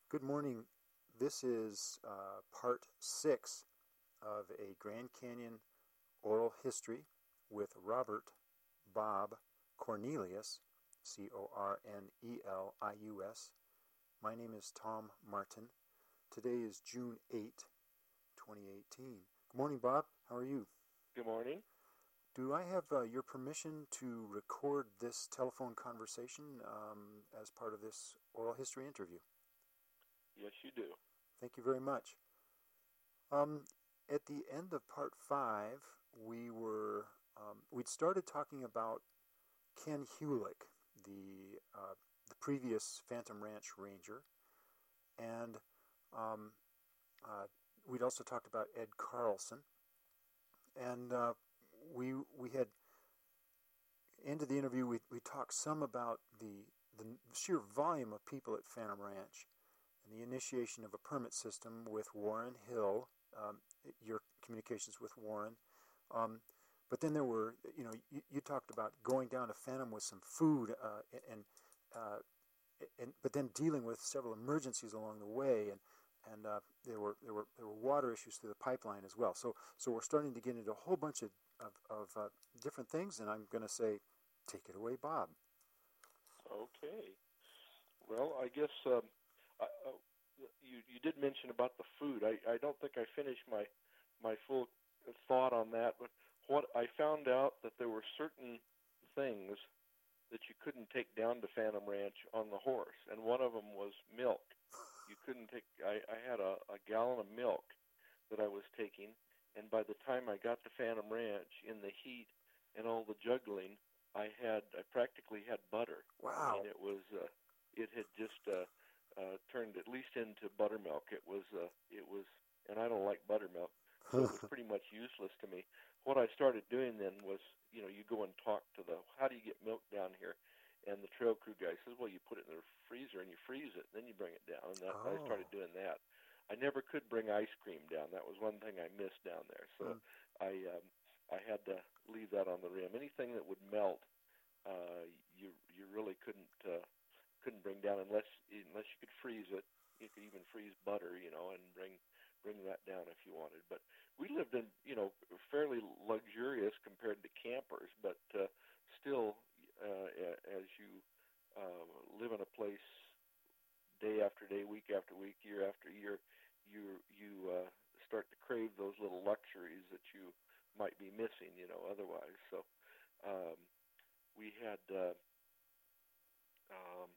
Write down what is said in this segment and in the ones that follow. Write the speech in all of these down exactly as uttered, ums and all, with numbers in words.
Good morning. This is uh, part six of a Grand Canyon oral history with Robert Bob Cornelius, C O R N E L I U S. My name is Tom Martin. Today is June eighth, twenty eighteen. Good morning, Bob. How are you? Good morning. Do I have uh, your permission to record this telephone conversation um, as part of this oral history interview? Yes, you do. Thank you very much. Um, at the end of part five, we were um, we'd started talking about Ken Hulick, the uh, the previous Phantom Ranch ranger, and um, uh, we'd also talked about Ed Carlson, and uh, we we had ended the interview. We we talked some about the the sheer volume of people at Phantom Ranch and the initiation of a permit system with Warren Hill, um, your communications with Warren. Um, but then there were, you know, you, you talked about going down to Phantom with some food, uh, and, uh, and but then dealing with several emergencies along the way, and and uh, there were there were there were water issues through the pipeline as well. So so we're starting to get into a whole bunch of of, of uh, different things, and I'm going to say, take it away, Bob. Okay. Well, I guess um, I, uh, you you did mention about the food. I, I don't think I finished my my full thought on that, but what I found out that there were certain things that you couldn't take down to Phantom Ranch on the horse, and one of them was milk. You couldn't take. I, I had a, a gallon of milk that I was taking, and by the time I got to Phantom Ranch, in the heat and all the juggling, I had I practically had butter. Wow! I mean, it was uh, it had just uh, uh, turned at least into buttermilk. It was uh, it was, and I don't like buttermilk, so it was pretty much useless to me. What I started doing then was, you know, you go and talk to the, how do you get milk down here? And the trail crew guy says, well, you put it in the freezer and you freeze it, and then you bring it down. And that, oh. I started doing that. I never could bring ice cream down. That was one thing I missed down there. So mm. I um, I had to leave that on the rim. Anything that would melt, uh, you you really couldn't uh, couldn't bring down unless unless you could freeze it. You could even freeze butter, you know, and bring bring that down if you wanted. But we lived in, you know, fairly luxurious compared to campers, but uh, still, uh, as you uh, live in a place day after day, week after week, year after year, you you uh, start to crave those little luxuries that you might be missing, you know, otherwise. So um, we had uh, um,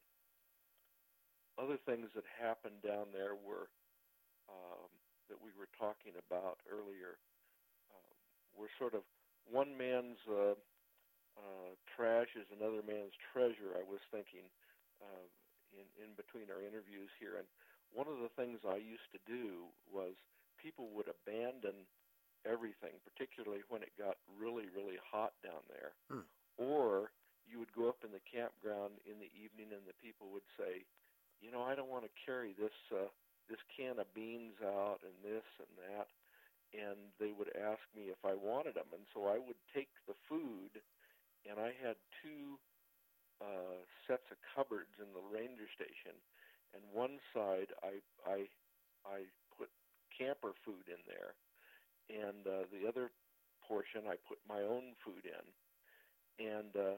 other things that happened down there were um, that we were talking about earlier. Uh, were sort of one man's uh, uh, trash is another man's treasure, I was thinking uh, in, in between our interviews here. And one of the things I used to do was people would abandon everything, particularly when it got really, really hot down there. Hmm. Or you would go up in the campground in the evening and the people would say, you know, I don't want to carry this uh, this can of beans out and this and that. And they would ask me if I wanted them. And so I would take the food, and I had two uh, sets of cupboards in the ranger station. And one side, I I I put camper food in there, and uh, the other portion, I put my own food in. And uh,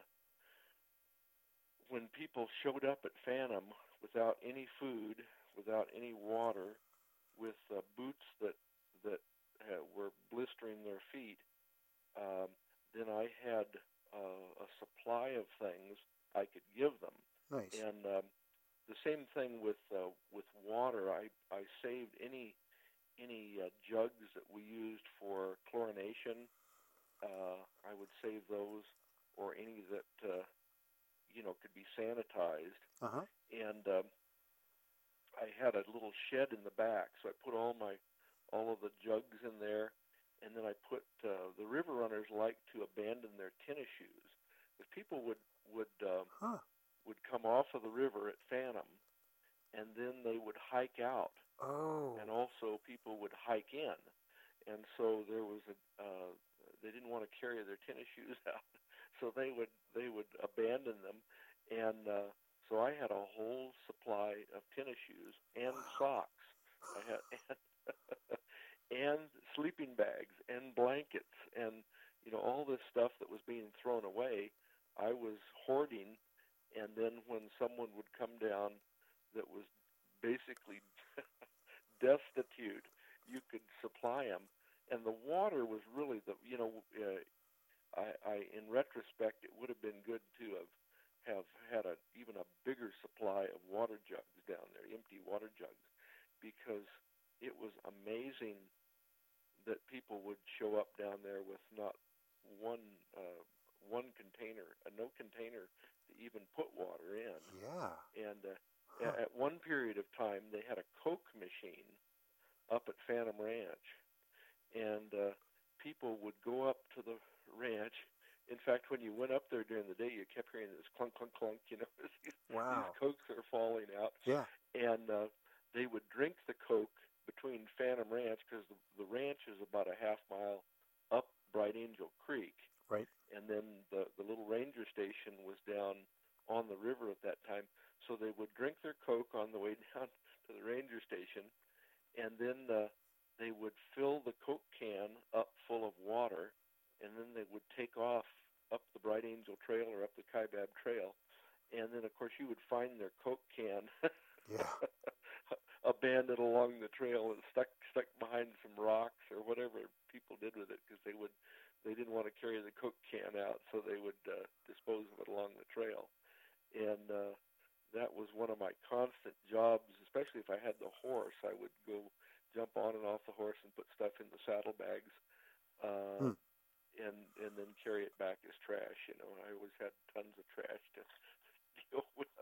when people showed up at Phantom without any food, without any water, with uh, boots that that uh, were blistering their feet, um, then I had uh, a supply of things I could give them. Nice. And um, the same thing with uh, with water. I, I saved any any uh, jugs that we used for chlorination. Uh, I would save those, or any that uh, you know could be sanitized. Uh-huh. And um, I had a little shed in the back, so I put all my all of the jugs in there, and then I put uh, the river runners like to abandon their tennis shoes. If people would would um, huh. would come off of the river at Phantom, and then they would hike out, oh. and also people would hike in, and so there was a uh, they didn't want to carry their tennis shoes out, so they would they would abandon them, and uh, So I had a whole supply of tennis shoes and socks. I had and, and sleeping bags and blankets and you know all this stuff that was being thrown away. I was hoarding, and then when someone would come down that was basically destitute, you could supply them. And the water was really the you know uh, I, I in retrospect it would have been good to have have had a even a bigger supply of water jugs down there, empty water jugs, because it was amazing that people would show up down there with not one uh, one container, uh, no container to even put water in. Yeah. And uh, huh. at one period of time, they had a Coke machine up at Phantom Ranch, and uh, people would go up to the ranch. In fact, when you went up there during the day, you kept hearing this clunk, clunk, clunk. You know, these, Wow. these Cokes are falling out. Yeah. And uh, they would drink the Coke between Phantom Ranch, because the, the ranch is about a half mile up Bright Angel Creek. Right. And then the, the little ranger station was down on the river at that time. So they would drink their Coke on the way down to the ranger station, and then uh, they would fill the Coke can up full of water, and then they would take off up the Bright Angel Trail or up the Kaibab Trail. And then, of course, you would find their Coke can yeah. abandoned along the trail and stuck stuck behind some rocks or whatever people did with it, because they would they didn't want to carry the Coke can out, so they would uh, dispose of it along the trail. And uh, that was one of my constant jobs, especially if I had the horse. I would go jump on and off the horse and put stuff in the saddlebags, uh, hmm. and and then carry it back as trash. You know, I always had tons of trash to deal with.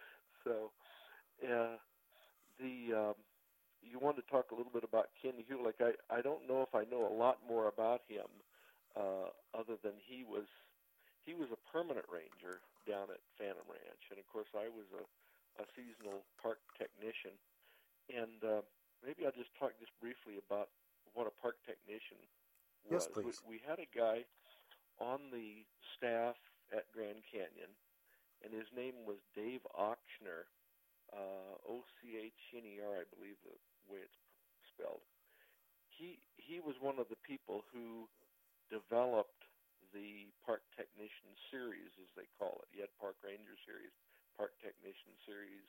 So, uh, the um, you wanted to talk a little bit about Ken Hulick. I I don't know if I know a lot more about him, uh, other than he was he was a permanent ranger down at Phantom Ranch, and of course I was a, a seasonal park technician. And uh, maybe I'll just talk just briefly about what a park technician was. Yes, please. We, we had a guy on the staff at Grand Canyon, and his name was Dave Ochsner, uh, O C H N E R, I believe the way it's spelled. He he was one of the people who developed the Park Technician Series, as they call it. You had Park Ranger Series, Park Technician Series,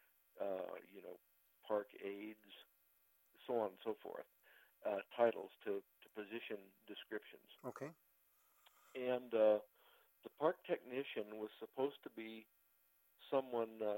uh, you know, Park Aids, so on and so forth, uh, titles to, to position descriptions. Okay. And uh, the park technician was supposed to be someone uh,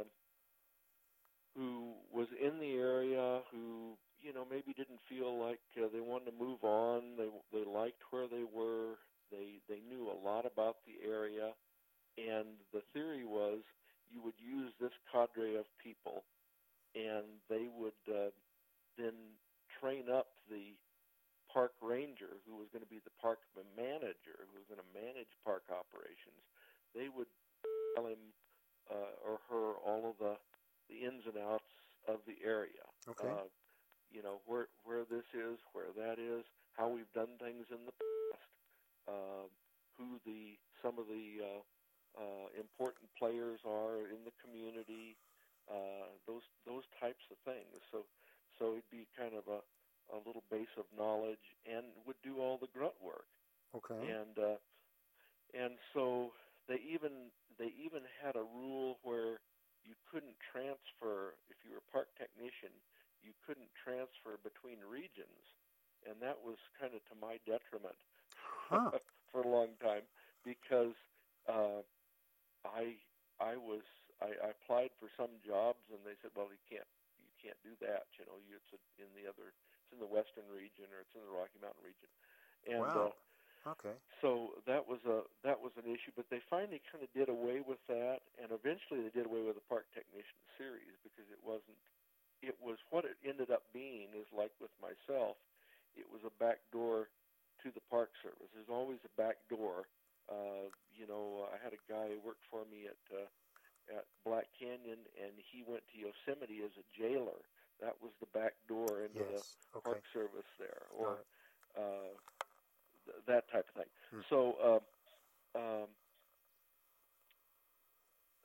who was in the area, who, you know, maybe didn't feel like uh, they wanted to move on. They they liked where they were. They they knew a lot about the area, and the theory was you would use this cadre of people, and they would uh, then train up the park ranger, who was going to be the park manager, who was going to manage park operations. They would tell him uh, or her all of the, the ins and outs of the area. Okay. Uh, you know, where where this is, where that is, how we've done things in the past, uh, who the some of the uh, uh, important players are in the community, uh, those those types of things. So so it'd be kind of a, a little base of knowledge, and would do all the grunt work. Okay. And uh, and so they even they even had a rule where you couldn't transfer, if you were a park technician, you couldn't transfer between regions, and that was kind of to my detriment huh. for a long time, because uh, I I was I, I applied for some jobs, and they said, well, you can't you can't do that. You know, you, it's in the other it's in the western region, or it's in the Rocky Mountain region, and wow. uh, okay. So that was a that was an issue, but they finally kind of did away with that, and eventually they did away with the Park Technician Series, because it wasn't. It was what it ended up being is like with myself. It was a back door to the Park Service. There's always a back door. Uh, you know, I had a guy who worked for me at uh, at Black Canyon, and he went to Yosemite as a jailer. That was the back door into yes. the okay. Park Service there, or uh, uh, th- that type of thing. Hmm. So uh, um,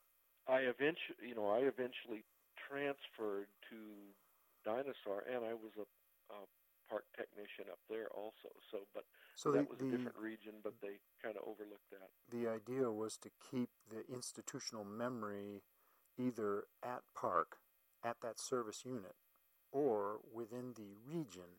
I eventually, you know, I eventually transferred to Dinosaur, and I was a, a park technician up there also. So, but So that the, was a the different region, but they kind of overlooked that. the idea was to keep the institutional memory either at park, at that service unit, or within the region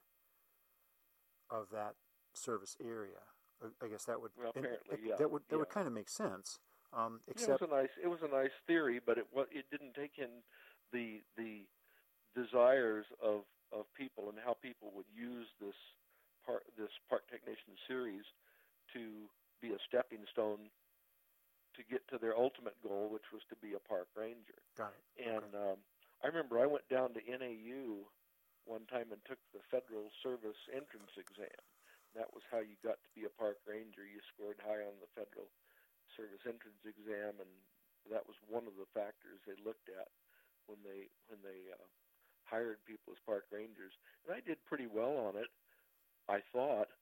of that service area. I guess that would Well, and apparently, it- yeah, that would that yeah. would kind of make sense. Um, Yeah, except it was a nice, it was a nice theory, but it was, it didn't take in the the desires of of people and how people would use this park this park technician series to be a stepping stone to get to their ultimate goal, which was to be a park ranger. got it. And Okay. um, I remember I went down to N A U one time and took the Federal Service entrance exam. That was how you got to be a park ranger. You scored high on the Federal Service entrance exam, and that was one of the factors they looked at when they when they uh, hired people as park rangers. And I did pretty well on it, I thought.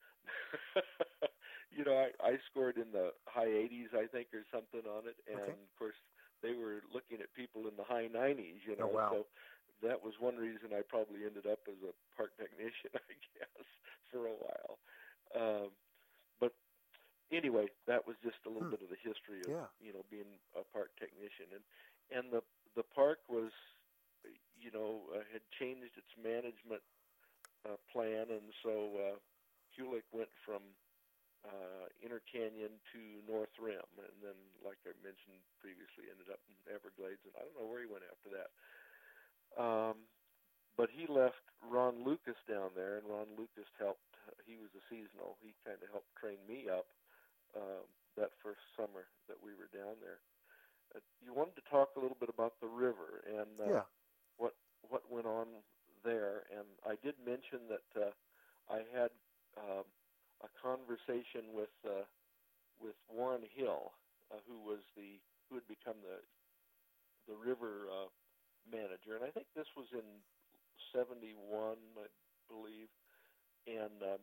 You know, I, I scored in the high eighties, I think, or something on it. And, Okay. of course, they were looking at people in the high nineties, you know. Oh, wow. So that was one reason I probably ended up as a park technician, I guess, for a while. Um, but anyway, that was just a little Hmm. bit of the history of, Yeah. you know, being a park technician. And, and the, the park was, you know, uh, had changed its management uh, plan, and so uh, Kulik went from uh, Inner Canyon to North Rim, and then, like I mentioned previously, ended up in Everglades, and I don't know where he went after that. Um, but he left Ron Lucas down there, and Ron Lucas helped. He was a seasonal. He kind of helped train me up um, that first summer that we were down there. Uh, you wanted to talk a little bit about the river and uh, Yeah. what what went on there, and I did mention that uh, I had um, a conversation with uh, with Warren Hill, uh, who was the who had become the the river uh, manager, and I think this was in seventy-one, I believe, and um,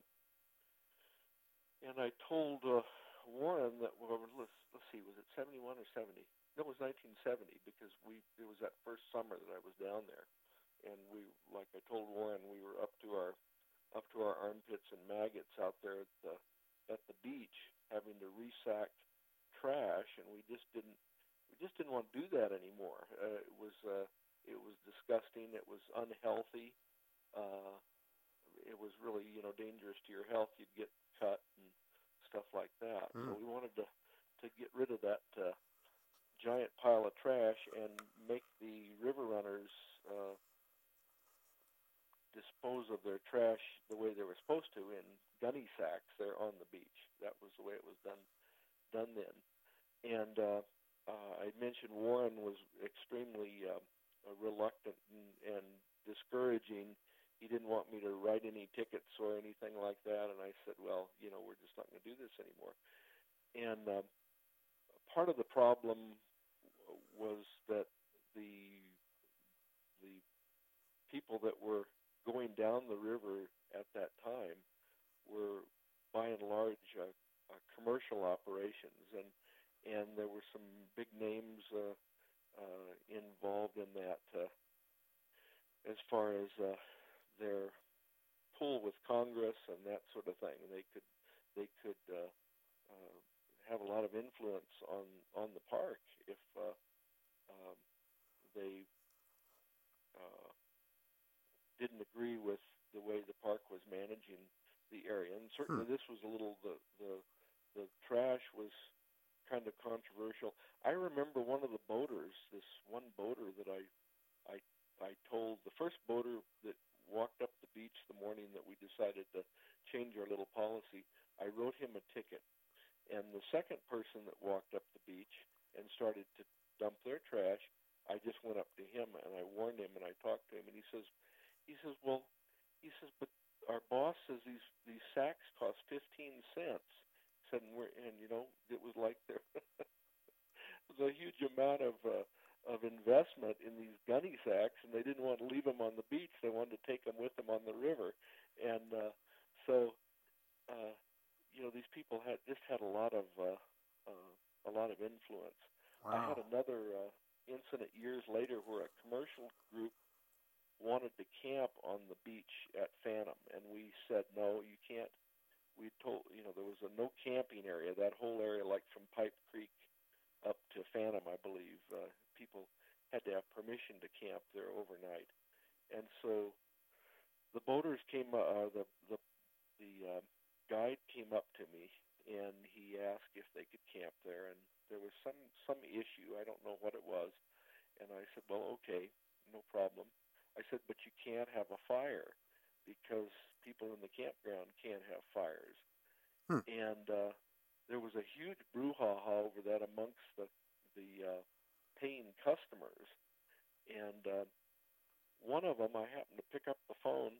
and I told uh, Warren that well, let's let's see, was it seventy-one or seventy? No, it was nineteen seventy, because we it was that first summer that I was down there, and we like I told Warren we were up to our up to our armpits in maggots out there at the at the beach, having to resack trash, and we just didn't we just didn't want to do that anymore. Uh, it was uh, it was disgusting. It was unhealthy. Uh, it was really you know dangerous to your health. You'd get cut and stuff like that. Mm. So we wanted to to get rid of that uh, giant pile of trash and make the river runners Uh, dispose of their trash the way they were supposed to, in gunny sacks there on the beach. That was the way it was done done then. And uh, uh, I mentioned Warren was extremely uh, reluctant and, and discouraging. He didn't want me to write any tickets or anything like that. And I said, well, you know, we're just not going to do this anymore. And uh, part of the problem was that the the people that were going down the river at that time were, by and large, uh, uh, commercial operations, and and there were some big names uh, uh, involved in that, uh, as far as uh, their pull with Congress and that sort of thing. They could they could uh, uh, have a lot of influence on on the park if uh, um, they uh, didn't agree with the way the park was managing the area. And certainly Hmm. this was a little, the, the the trash was kind of controversial. I remember one of the boaters, this one boater that I, I, I told, the first boater that walked up the beach the morning that we decided to change our little policy, I wrote him a ticket. And the second person that walked up the beach and started to dump their trash, I just went up to him and I warned him and I talked to him, and he says, He says, well, he says, but our boss says these these sacks cost fifteen cents. He said, and, we're, and you know, it was like there was a huge amount of uh, of investment in these gunny sacks, and they didn't want to leave them on the beach. They wanted to take them with them on the river, and uh, so uh, you know, these people had just had a lot of uh, uh, a lot of influence. Wow. I had another. Uh, incident years later where a commercial group wanted to camp on the beach at Phantom, and we said, no, you can't. We told, you know, there was a no camping area, that whole area, like from Pipe Creek up to Phantom, I believe. Uh, people had to have permission to camp there overnight. And so the boaters came, uh, the the, the uh, guide came up to me, and he asked if they could camp there, and there was some, some issue. I don't know what it was. And I said, well, okay, no problem. I said, but you can't have a fire because people in the campground can't have fires. Hmm. And uh, there was a huge brouhaha over that amongst the, the uh, paying customers. And uh, one of them, I happened to pick up the phone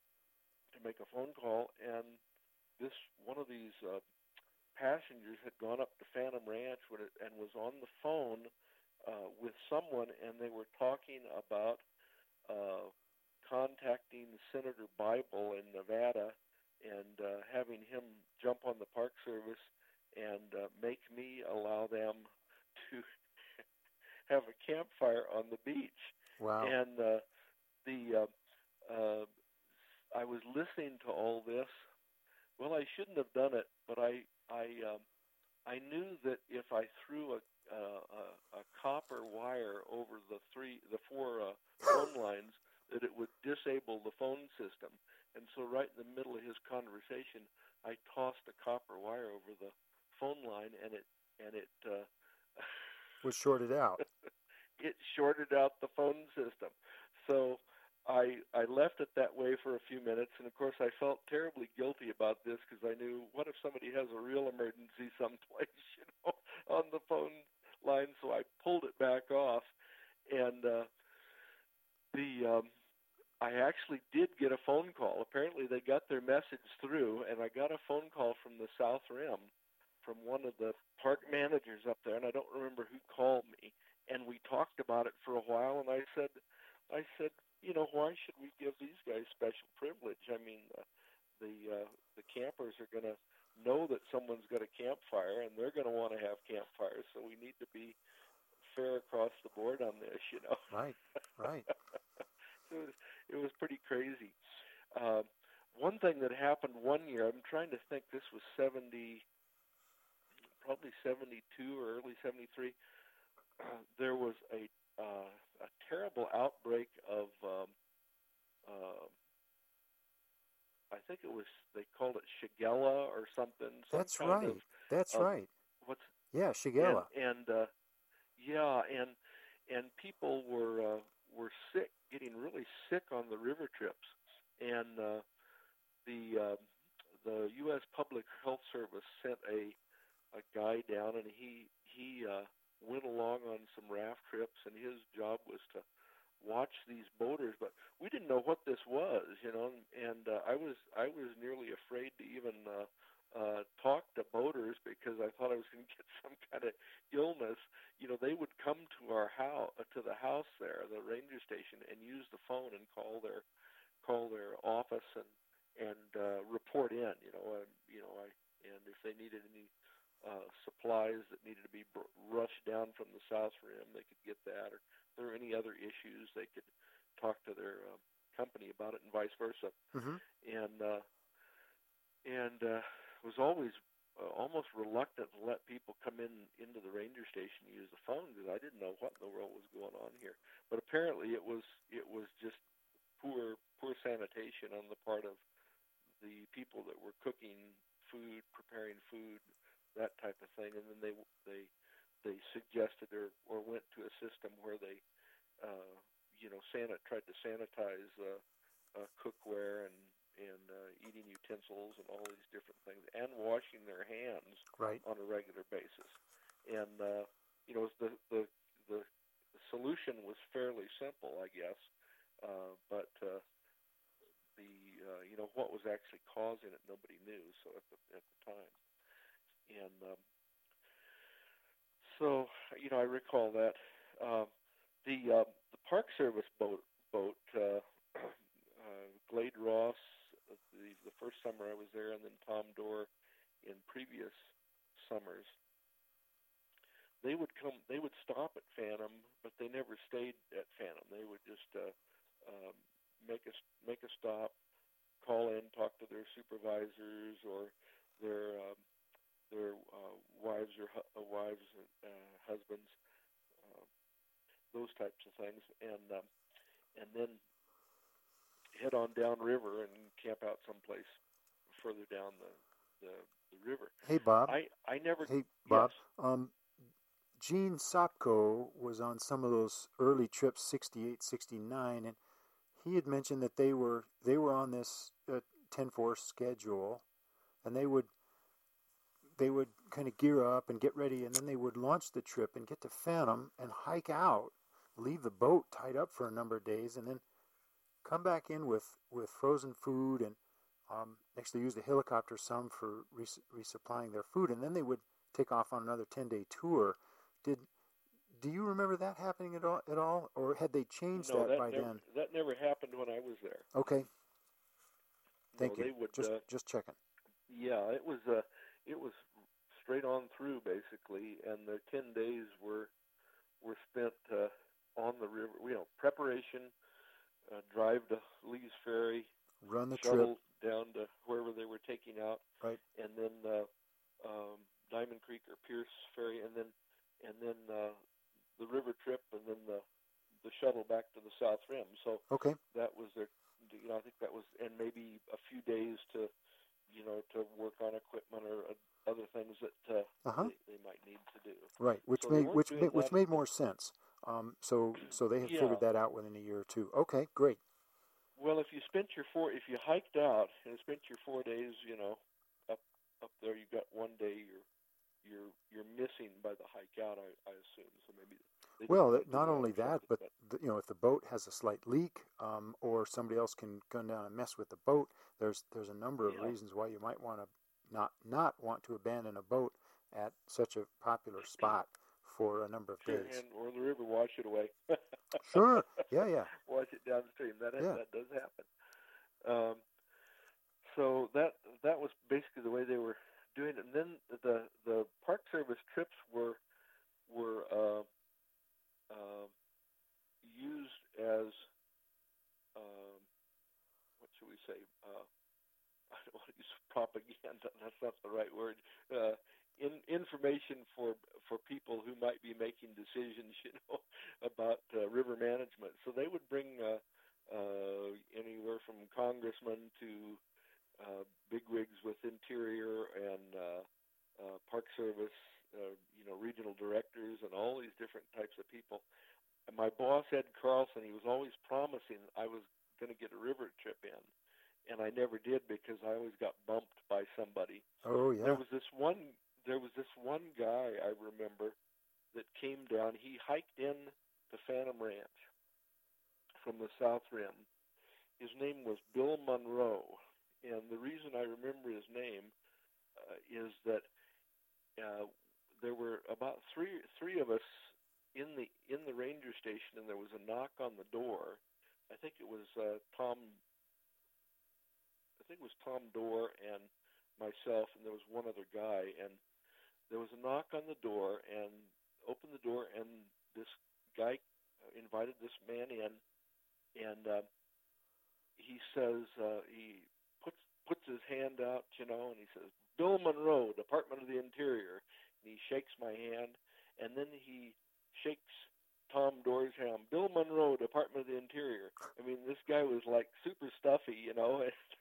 to make a phone call, and this one of these uh, passengers had gone up to Phantom Ranch with it and was on the phone uh, with someone, and they were talking about uh, contacting Senator Bible in Nevada and uh, having him jump on the Park Service and uh, make me allow them to have a campfire on the beach. Wow. And uh, the uh, uh, I was listening to all this. Well, I shouldn't have done it, but I I um, I knew that if I threw a uh, a, a copper wire over the three the four uh, phone lines, that it would disable the phone system. And so, right in the middle of his conversation, I tossed a copper wire over the phone line, and it and it uh, was shorted out. It shorted out the phone system. So I I left it that way for a few minutes, and of course I felt terribly guilty about this because I knew, what if somebody has a real emergency someplace, you know, on the phone line? So I pulled it back off, and uh, the um, I actually did get a phone call. Apparently they got their message through, and I got a phone call from the South Rim, from one of the park managers up there, and I don't remember who called me. And we talked about it for a while, and I said, I said, you know, why should we give these guys special privilege? I mean, uh, the uh, the campers are going to know that someone's got a campfire, and they're going to want to have campfires, so we need to be fair across the board on this, you know. Right, right. it was it was pretty crazy. Uh, one thing that happened one year, I'm trying to think, this was seventy, probably seventy-two or early seventy-three. Uh, there was a uh, a terrible outbreak of, um, uh, I think it was, they called it Shigella or something. Some That's kind right. Of, That's of, right. What's Yeah, Shigella. And, and uh, yeah, and and people were uh, were sick, getting really sick on the river trips, and uh, the uh, the U S Public Health Service sent a a guy down, and he he. Uh, went along on some raft trips, and his job was to watch these boaters, but we didn't know what this was, you know, and uh, I was I was nearly afraid to even uh, uh, talk to boaters because I thought I was going to get some kind of illness. You know, they would come to our house, to the house there, the ranger station, and use the phone and call their call their office and and uh, report in, you know, and, you know, I and if they needed any Uh, supplies that needed to be br- rushed down from the South Rim, they could get that, or if there were any other issues, they could talk to their uh, company about it, and vice versa. Mm-hmm. And uh, and uh, was always uh, almost reluctant to let people come in into the ranger station and use the phone because I didn't know what in the world was going on here. But apparently, it was it was just poor poor sanitation on the part of the people that were cooking food, preparing food, that type of thing, and then they they they suggested or, or went to a system where they uh, you know sanit tried to sanitize uh, uh, cookware and and uh, eating utensils and all these different things, and washing their hands right. on a regular basis. And uh, you know the the the solution was fairly simple, I guess, uh, but uh, the uh, you know what was actually causing it, nobody knew. So at the at the time. And um, so, you know, I recall that uh, the uh, the Park Service boat boat uh, uh, Glade Ross the the first summer I was there, and then Tom Dorr in previous summers. they would come, they would stop at Phantom, but they never stayed at Phantom. They would just uh, um, make a make a stop, call in, talk to their supervisors or their um, their uh, wives or hu- uh, wives and uh, husbands, uh, those types of things, and um, and then head on downriver and camp out someplace further down the, the, the river. Hey, Bob. I, I never... Hey, Bob. Yes. Um, Gene Sopko was on some of those early trips, sixty-eight, sixty-nine, and he had mentioned that they were they were on this uh, ten four schedule, and they would they would kind of gear up and get ready, and then they would launch the trip and get to Phantom and hike out, leave the boat tied up for a number of days, and then come back in with, with frozen food and um, actually use the helicopter some for res- resupplying their food, and then they would take off on another ten-day tour. Did do you remember that happening at all, at all, or had they changed no, that, that by never, then? that never happened when I was there. Okay. Thank no, you. They would, just uh, just checking. Yeah, it was uh, it was straight on through basically, and the ten days were were spent uh, on the river. You know, preparation, uh, drive to Lee's Ferry, run the shuttle trip down to wherever they were taking out, right, and then uh, um, Diamond Creek or Pierce Ferry, and then and then uh, the river trip, and then the the shuttle back to the South Rim. So okay, that was their, you know, I think that was, and maybe a few days to, you know, to work on equipment or uh, other things that uh, uh-huh. they, they might need to do. Right, which so made which made, which that. made more sense. Um, so so they had Yeah. figured that out within a year or two. Okay, great. Well, if you spent your four, if you hiked out and spent your four days, you know, up up there, you got one day you're you're you're missing by the hike out. I, I assume so. Maybe. They Well, didn't not do only that, but, but the, you know, if the boat has a slight leak, um, or somebody else can come down and mess with the boat, there's there's a number of yeah. reasons why you might want to not not want to abandon a boat at such a popular spot for a number of sure, days. And, or the river wash it away. Sure. Yeah, yeah. Wash it downstream. That yeah. that does happen. Um, so that that was basically the way they were doing it. And then the the Park Service trips were were uh, uh, used as um, what should we say? Uh, I don't want to use propaganda. That's not the right word. Uh, in, information for for people who might be making decisions, you know, about uh, river management. So they would bring uh, uh, anywhere from congressmen to uh, bigwigs with Interior and uh, uh, Park Service, uh, you know, regional directors and all these different types of people. And my boss, Ed Carlson, he was always promising I was going to get a river trip in. And I never did because I always got bumped by somebody. Oh, yeah. There was this one. There was this one guy I remember that came down. He hiked in to Phantom Ranch from the South Rim. His name was Bill Monroe, and the reason I remember his name uh, is that uh, there were about three three of us in the in the ranger station, and there was a knock on the door. I think it was uh, Tom. I think it was Tom Dorr and myself, and there was one other guy, and there was a knock on the door, and opened the door, and this guy invited this man in, and uh, he says, uh, he puts puts his hand out, you know, and he says, Bill Monroe, Department of the Interior, and he shakes my hand, and then he shakes Tom Dorr's hand, Bill Monroe, Department of the Interior. I mean, this guy was like super stuffy, you know,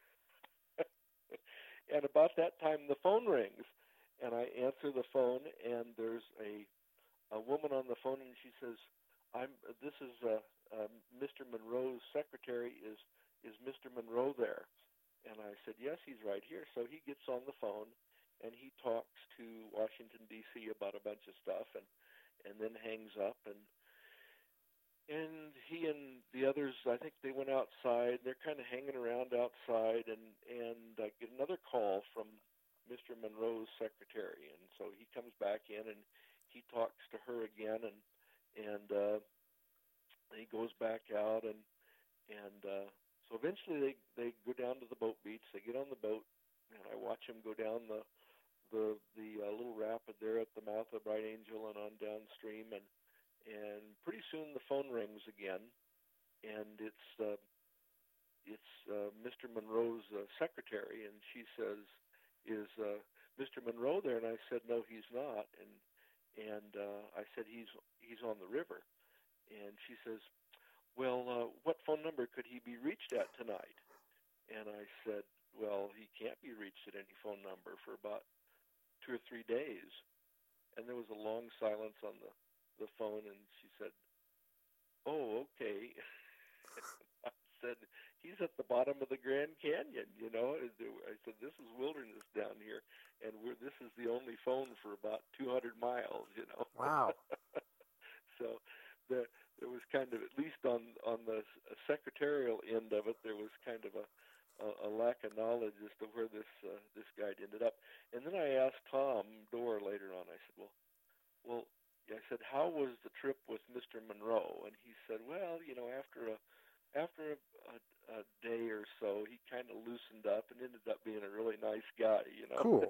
and about that time the phone rings. And I answer the phone, and there's a a woman on the phone, and she says, "I'm. This is uh, uh, Mister Monroe's secretary. Is is Mister Monroe there?" And I said, "Yes, he's right here." So he gets on the phone, and he talks to Washington D C about a bunch of stuff, and and then hangs up. And and he and the others, I think they went outside. They're kind of hanging around outside, and and I get another call from Mister Monroe's secretary, and so he comes back in and he talks to her again, and and uh, he goes back out, and and uh, so eventually they they go down to the boat beach. They get on the boat, and I watch him go down the the the uh, little rapid there at the mouth of Bright Angel and on downstream, and and pretty soon the phone rings again, and it's uh, it's uh, Mister Monroe's uh, secretary, and she says, "Is uh, Mister Monroe there?" And I said, "No, he's not." And and uh, I said, "He's he's on the river." And she says, "Well, uh, what phone number could he be reached at tonight?" And I said, "Well, he can't be reached at any phone number for about two or three days." And there was a long silence on the, the phone, and she said, "Oh, okay." I said, "He's at the bottom of the Grand Canyon, you know." I said, "This is wilderness down here, and we're this is the only phone for about two hundred miles, you know." Wow. So the, there was kind of, at least on, on the secretarial end of it, there was kind of a, a, a lack of knowledge as to where this uh, this guide ended up. And then I asked Tom Dorr later on, I said, well, well, I said, "How was the trip with Mister Monroe?" And he said, "Well, you know, after a after a, a, a day or so, he kind of loosened up and ended up being a really nice guy, you know." Cool.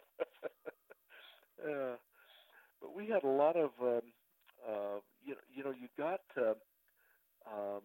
uh, but we had a lot of, um, uh, you know, you know, you got uh, um,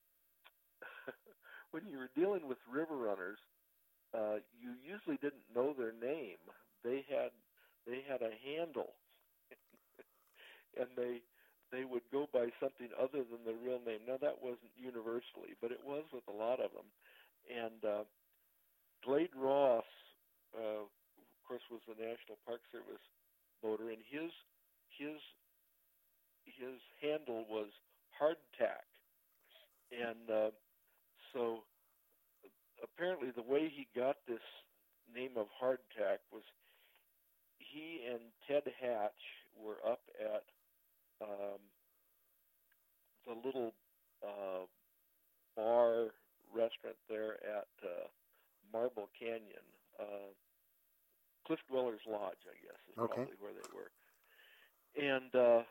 when you were dealing with river runners, uh, you usually didn't know their name. They had they had a handle, and they they would go by something other than their real name. Now, that wasn't universally, but it was with a lot of them. And uh, Glade Ross, uh, of course, was the National Park Service boater, and his his his handle was hardtack. And uh, so apparently the way he got this name of hardtack was he and Ted Hatch were up at um, the little uh, bar restaurant there at uh, Marble Canyon, uh, Cliff Dwellers Lodge, I guess, is Okay. probably where they were. And uh,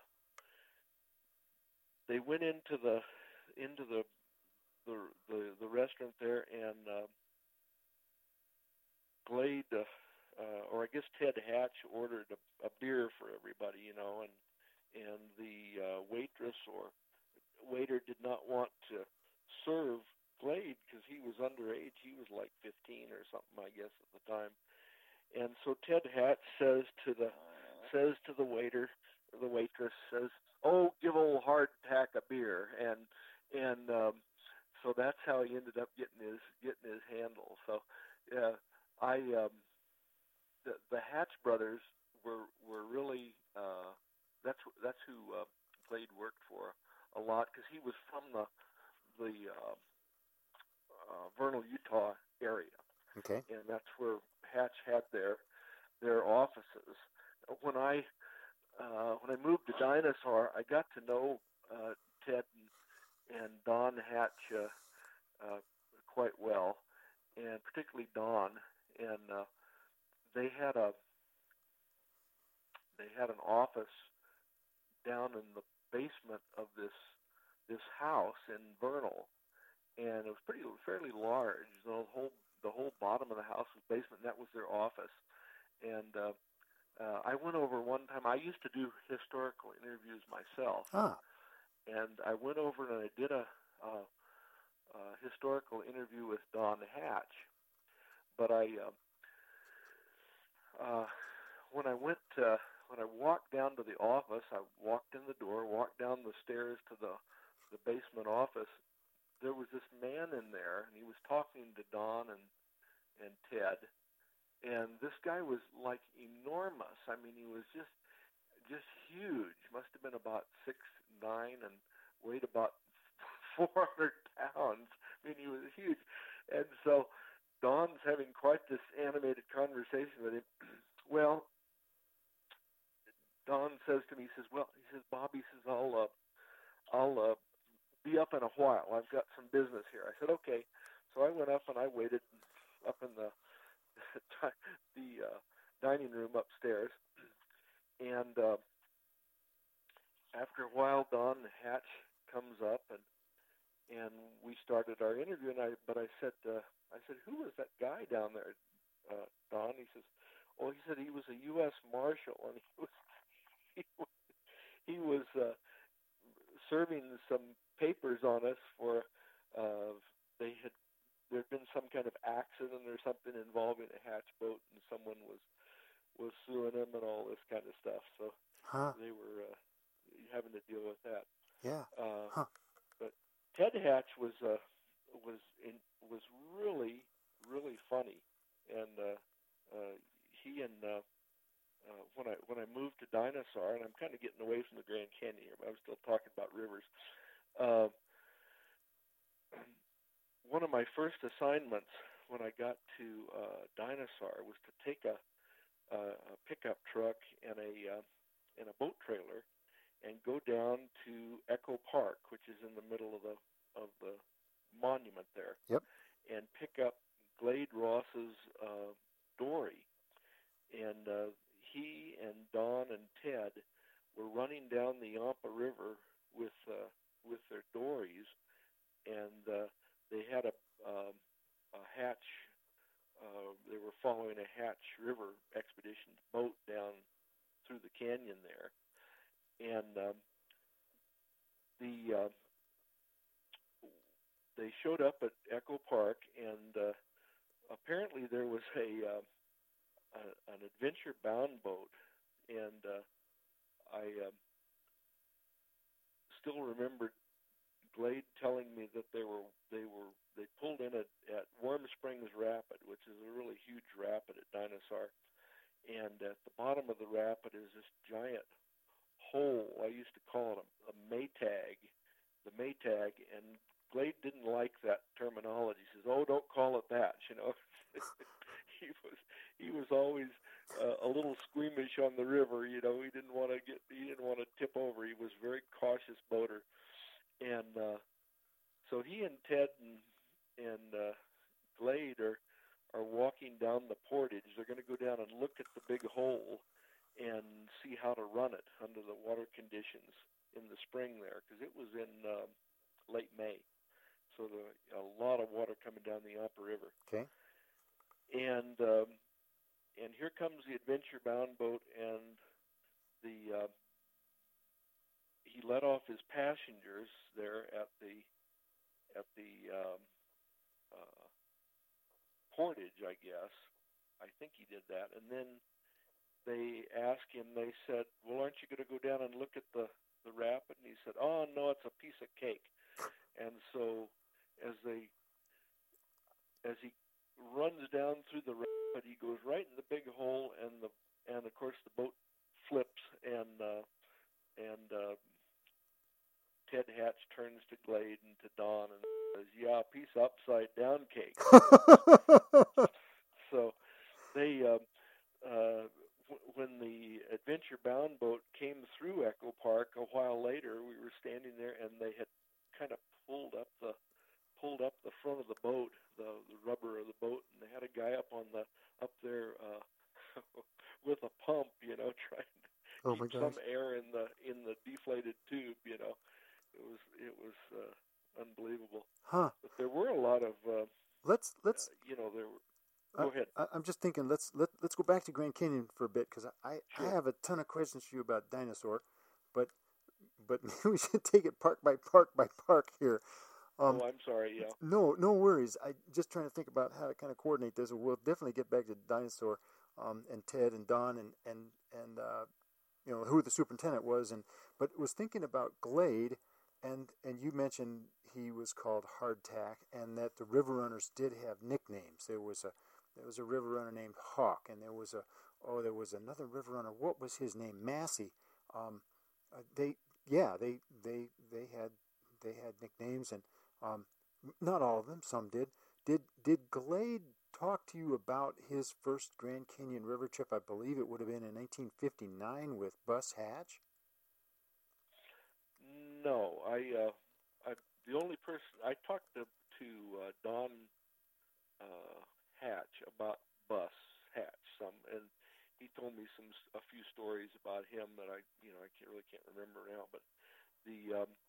they went into the into the the the, the restaurant there, and uh, Glade, uh, uh, or I guess Ted Hatch, ordered a, a beer for everybody, you know, and and the uh, waitress or waiter did not want to serve Glade because he was underage. He was like fifteen or something, I guess, at the time. And so Ted Hatch says to the says to the waiter, or the waitress says, "Oh, give old hardtack a beer," and and um, so that's how he ended up getting his getting his handle. So, yeah, I um, the the Hatch brothers were were really uh, that's that's who uh, Glade worked for a lot, because he was from the the uh, uh, Vernal, Utah area. Okay. And that's where Hatch had their their offices. When I uh, when I moved to Dinosaur, I got to know uh, Ted and, and Don Hatch uh, uh, quite well, and particularly Don. And uh, they had a they had an office down in the basement of this this house in Vernal, and it was pretty fairly large. The whole the whole bottom of the house was basement, and that was their office. And uh, uh, I went over one time. I used to do historical interviews myself, Ah. and I went over and I did a, a, a historical interview with Don Hatch. But I, uh, uh, when I went, uh, when I walked down to the office, I walked in the door, walked down the stairs to the the basement office. There was this man in there, and he was talking to Don and and Ted, and this guy was like enormous. I mean, he was just just huge. Must have been about six nine and weighed about four hundred pounds. I mean, he was huge. And so Don's having quite this animated conversation with him. Well, Don says to me, he says, "Well," he says, "Bob," he says, "I'll uh, I'll uh, be up in a while. I've got some business here." I said, "Okay." So I went up and I waited up in the the uh, dining room upstairs, and uh, after a while, Don Hatch comes up and and we started our interview. And I but I said uh, I said, "Who was that guy down there, uh, Don?" He says, well, he said he was a U S Marshal, and he was he was, he was uh, serving some papers on us for uh, they had there had been some kind of accident or something involving a hatch boat, and someone was was suing him and all this kind of stuff. So Huh. they were uh, having to deal with that. Yeah. Uh, Huh. but Ted Hatch was uh, was in, was really really funny, and uh, uh, he and uh, uh, when I when I moved to Dinosaur, and I'm kind of getting away from the Grand Canyon here, but I'm still talking about rivers. Uh, one of my first assignments when I got to uh, Dinosaur was to take a, uh, a pickup truck and a uh, and a boat trailer and go down to Echo Park, which is in the middle of the of the monument there, Yep. and pick up Glade Ross's uh, dory. And uh, he and Don and Ted were running down the Yampa River with uh, with their dories, and uh, they had a, um, a hatch. Uh, they were following a Hatch River expedition boat down through the canyon there, and um, the uh, they showed up at Echo Park, and uh, apparently there was a, uh, a an adventure-bound boat, and uh, I uh, still remember Glade telling me that they were they were they pulled in at, at Warm Springs Rapid, which is a really huge rapid at Dinosaur, and at the bottom of the rapid is this giant hole. I used to call it a, a Maytag, the Maytag, and Glade didn't like that terminology. He says, "Oh, don't call it that," you know. he was he was always uh, a little squeamish on the river, you know. He didn't want to get he didn't want to tip over. He was a very cautious boater. And uh, so he and Ted and, and uh, Glade are, are walking down the portage. They're going to go down and look at the big hole and see how to run it under the water conditions in the spring there, because it was in uh, late May. So there a lot of water coming down the Yampa River. Okay. And um, and here comes the adventure-bound boat, and the uh, he let off his passengers there at the at the um, uh, portage, I guess. I think he did that, and then they asked him. They said, "Well, aren't you going to go down and look at the the rapid?" And he said, "Oh no, it's a piece of cake." And so, as they as he runs down through the rapid, he goes right in the big hole, and the and of course the boat flips, and uh, and uh, Ted Hatch turns to Glade and to Don and says, "Yeah, a piece of upside down cake." So they, uh, uh, w- when the Adventure Bound boat came through Echo Park a while later, we were standing there, and they had kind of pulled up the pulled up the front of the boat, the, the rubber of the boat, and they had a guy up on the up there uh, with a pump, you know, trying to Oh keep my gosh. some air in the in the deflated tube, you know. It was it was uh, unbelievable. Huh. But there were a lot of uh, Let's let's. uh, you know there were. I, Go ahead. I, I'm just thinking. Let's let let's go back to Grand Canyon for a bit, because I Sure. I have a ton of questions for you about Dinosaur, but but maybe we should take it park by park by park here. Um, oh, I'm sorry. Yeah. No, no worries. I just trying to think about how to kind of coordinate this. We'll definitely get back to Dinosaur, um, and Ted and Don and and and uh, you know who the superintendent was, and but was thinking about Glade, and and you mentioned he was called Hardtack, and that the River Runners did have nicknames. There was a there was a river runner named Hawk, and there was a oh there was another river runner. What was his name? Massey. Um, uh, they yeah they they they had they had nicknames, and um, not all of them. Some did. Did did Glade talk to you about his first Grand Canyon River trip? I believe it would have been in nineteen fifty-nine with Bus Hatch. No, I, uh, I the only person I talked to to uh, Don uh, Hatch about Bus Hatch some, and he told me some a few stories about him that I you know I can't, really can't remember now. But the um,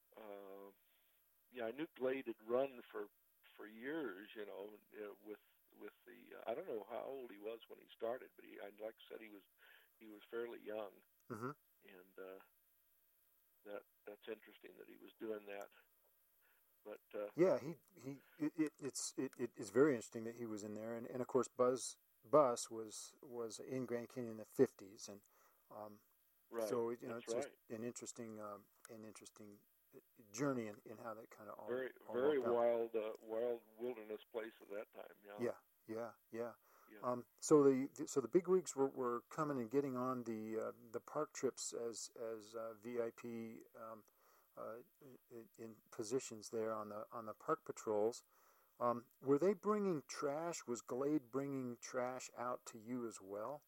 uh, yeah, I knew Glade had run for for years, you know, uh, with with the. Uh, I don't know how old he was when he started, but he, I like I said, he was he was fairly young, mm-hmm. and uh, that that's interesting that he was doing that. But uh, yeah, he he it, it, it's it, it is very interesting that he was in there, and, and of course Buzz Bus was was in Grand Canyon in the fifties, and um, right, so you know that's it's right. just an interesting um, an interesting journey in, in how that kind of all very all very worked out. wild uh, wild wilderness place at that time. Yeah, Yeah, yeah, yeah. yeah. Um, so the, the so the bigwigs were, were coming and getting on the uh, the park trips as as uh, V I P um, uh, in, in positions there on the on the park patrols. Um, were they bringing trash? Was Glade bringing trash out to you as well?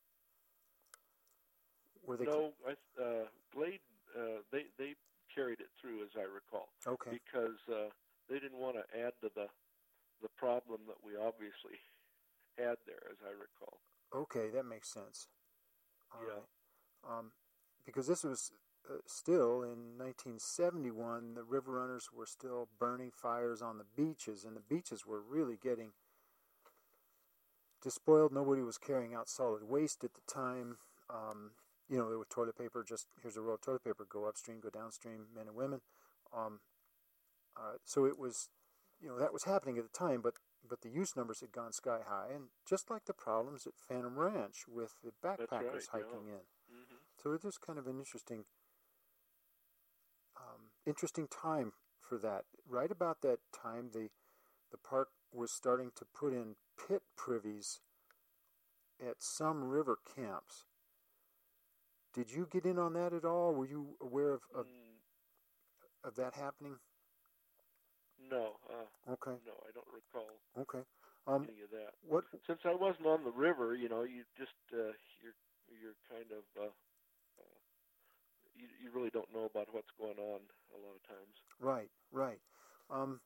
Were they No, I, uh, Glade uh, they they carried it through, as I recall, okay? because uh, they didn't want to add to the the problem that we obviously had there, as I recall. Okay, that makes sense. All yeah. right. Um, because this was uh, still in nineteen seventy-one, the river runners were still burning fires on the beaches, and the beaches were really getting despoiled. Nobody was carrying out solid waste at the time. Um, you know, there was toilet paper, just here's a roll of toilet paper, go upstream, go downstream, men and women. Um, uh, so it was, you know, that was happening at the time, but but the use numbers had gone sky high, and just like the problems at Phantom Ranch with the backpackers right, hiking yeah. in. Mm-hmm. So it was kind of an interesting, um, interesting time for that. Right about that time, the the park was starting to put in pit privies at some river camps. Did you get in on that at all? Were you aware of of, Mm, of that happening? no, uh, Okay. no, I don't recall Okay. Um, any of that. what? Since I wasn't on the river, you know, you just uh, you're you're kind of uh, uh, you you really don't know about what's going on a lot of times. Right. Right. Um,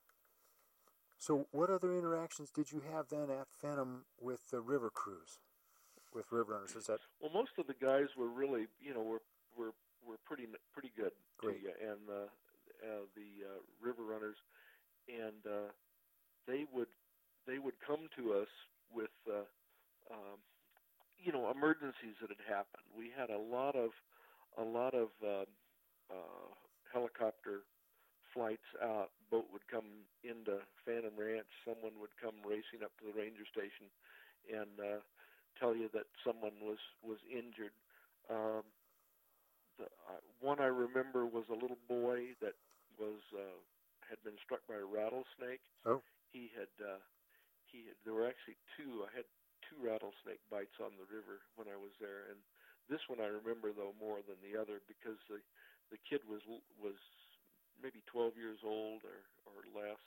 so, what other interactions did you have then at Phantom with the river cruise, with river runners? Is that Well, most of the guys were really, you know, were were were pretty pretty good great? to you, and uh, uh, the uh, river runners, and uh, they would they would come to us with, uh, um, you know, emergencies that had happened. We had a lot of a lot of uh, uh, helicopter flights out. Boat would come into Phantom Ranch. Someone would come racing up to the ranger station and uh, tell you that someone was was injured. Um, the uh, one I remember was a little boy that was uh, had been struck by a rattlesnake. Oh. He had uh, he had, there were actually two. I had two rattlesnake bites on the river when I was there, and this one I remember though more than the other because the the kid was was maybe twelve years old or or less,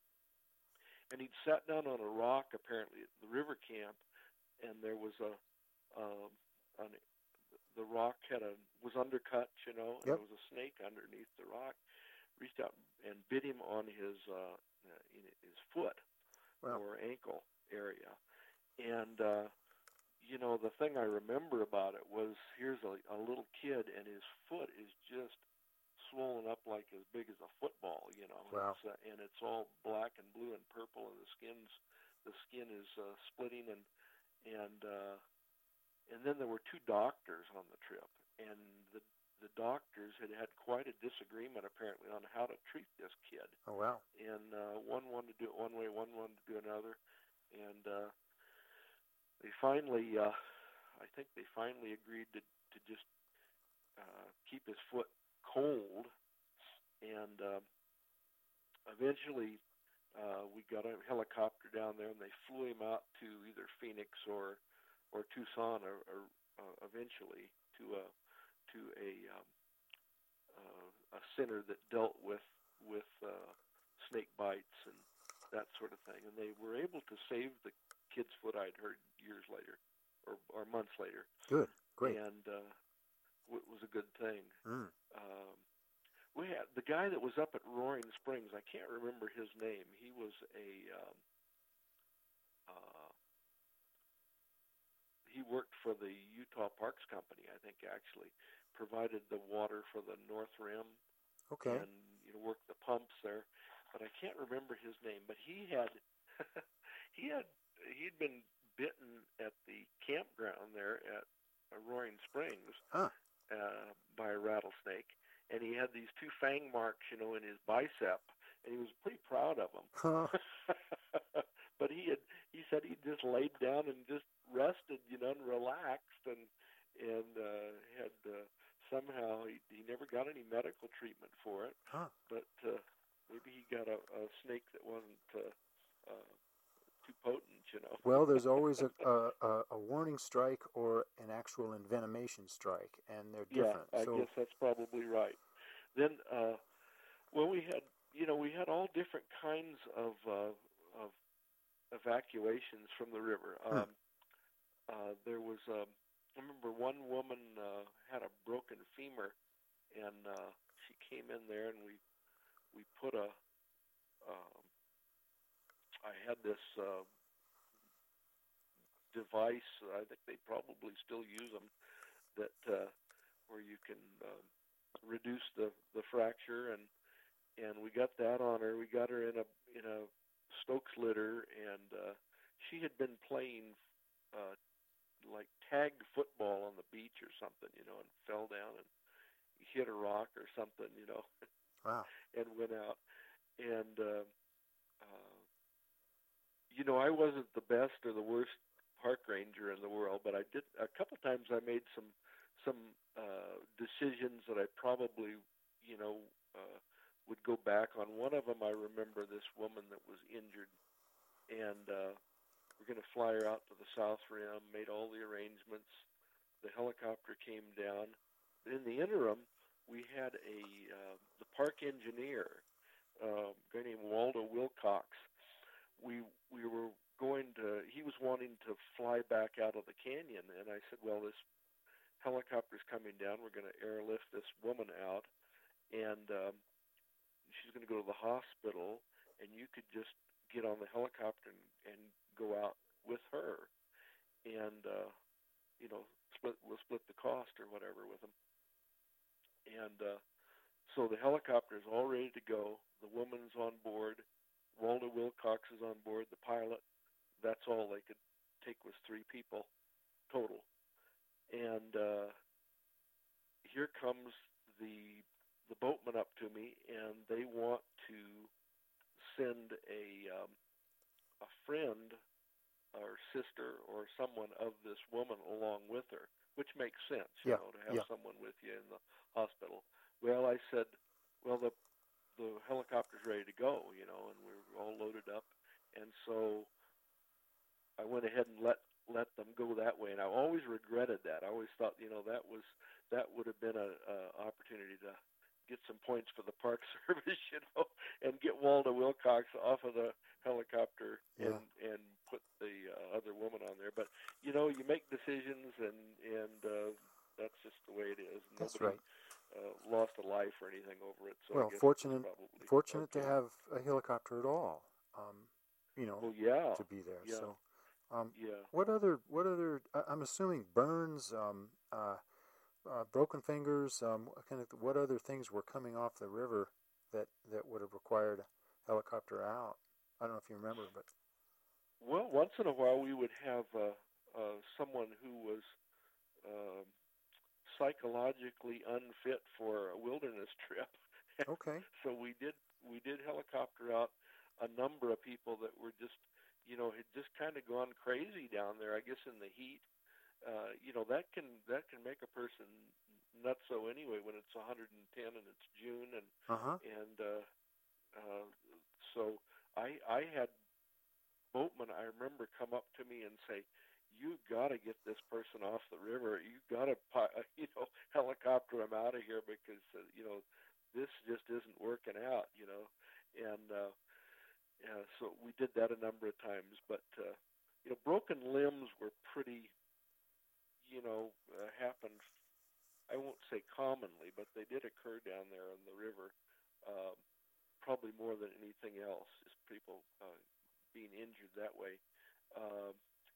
and he'd sat down on a rock apparently at the river camp, and there was a um, an, the rock had a was undercut, you know, and Yep. there was a snake underneath the rock. Reached out and bit him on his uh, in his foot Wow. or ankle area, and uh, you know the thing I remember about it was here's a, a little kid and his foot is just swollen up like as big as a football, you know, Wow. it's, uh, and it's all black and blue and purple, and the skin's the skin is uh, splitting, and and uh, and then there were two doctors on the trip, and the the doctors had had quite a disagreement apparently on how to treat this kid. Oh wow. And uh, one wanted to do it one way, one wanted to do another, and uh, they finally, uh, I think they finally agreed to to just uh, keep his foot cold, and uh, eventually uh, we got a helicopter down there, and they flew him out to either Phoenix or or Tucson, or, or uh, eventually to a to a um, uh, a center that dealt with with uh, snake bites and that sort of thing, and they were able to save the kid's foot. I'd heard years later, or, or months later. Good. Great. And uh, it was a good thing. Mm. Um, we had the guy that was up at Roaring Springs. I can't remember his name. He was a um, uh, he worked for the Utah Parks Company, I think, actually provided the water for the North Rim, Okay. and you know worked the pumps there. But I can't remember his name. But he had he had he'd been bitten at the campground there at uh, Roaring Springs Huh. uh, by a rattlesnake, and he had these two fang marks, you know, in his bicep, and he was pretty proud of them. Huh. But he had, he said he just laid down and just rested, you know, and relaxed, and and uh, had uh, somehow he, he never got any medical treatment for it. Huh. But uh, maybe he got a, a snake that wasn't uh, uh, too potent, you know. Well, there's always a, a, a warning strike or an actual envenomation strike, and they're different. Yeah, I so, guess that's probably right. Then, uh, well, we had, you know, we had all different kinds of uh, of evacuations from the river. Hmm. Um, uh, there was, um, I remember one woman uh, had a broken femur, and uh, she came in there, and we we put a. Um, I had this uh, device. I think they probably still use them. That uh, where you can um, reduce the, the fracture, and and we got that on her. We got her in a in a Stokes litter, and uh, she had been playing uh, like tag football on the beach or something, you know, and fell down and hit a rock or something, you know, wow. and went out. And uh, uh, you know, I wasn't the best or the worst park ranger in the world, but I did a couple times. I made some some uh, decisions that I probably, you know. Uh, would go back on. One of them, I remember this woman that was injured, and uh, we're going to fly her out to the South Rim, made all the arrangements. The helicopter came down. But in the interim, we had a uh, the park engineer, uh, a guy named Waldo Wilcox. We we were going to, he was wanting to fly back out of the canyon, and I said, well, this helicopter's coming down. We're going to airlift this woman out, and um, she's going to go to the hospital, and you could just get on the helicopter and, and go out with her, and uh, you know, split we'll split the cost or whatever with them. And uh, so the helicopter is all ready to go. The woman's on board. Waldo Wilcox is on board. The pilot. That's all they could take was three people total. And uh, here comes the the boatman up to me, and they want to send a um, a friend or sister or someone of this woman along with her, which makes sense, you Yeah, know, to have yeah. someone with you in the hospital. Well, I said, well, the the helicopter's ready to go, you know, and we're all loaded up, and so I went ahead and let let them go that way, and I always regretted that. I always thought, you know, that was that would have been a, a opportunity to get some points for the Park Service, you know, and get Waldo Wilcox off of the helicopter Yeah. and, and put the uh, other woman on there. But, you know, you make decisions, and, and uh, that's just the way it is. That's Nobody right. uh, lost a life or anything over it. So Well, I guess fortunate, it's probably fortunate okay. to have a helicopter at all. Um, you know, Well, yeah. to be there. Yeah. So, um, Yeah. what other, what other? I- I'm assuming burns, um, uh, uh, broken fingers. Um, what kind of, what other things were coming off the river that that would have required a helicopter out? I don't know if you remember, but Well, once in a while we would have uh, uh, someone who was um, psychologically unfit for a wilderness trip. okay. So we did we did helicopter out a number of people that were just, you know, had just kind of gone crazy down there. I guess in the heat, uh, you know, that can that can make a person nutso anyway when it's one hundred ten and it's June, and Uh huh. and uh, uh, so I I had boatmen, I remember, come up to me and say, you got to get this person off the river. You got to, you know, helicopter him out of here because, uh, you know, this just isn't working out, you know. And uh, yeah, so we did that a number of times. But, uh, you know, broken limbs were pretty, you know, uh, happened, I won't say commonly, but they did occur down there in the river, um, probably more than anything else, just people uh, being injured that way. Um,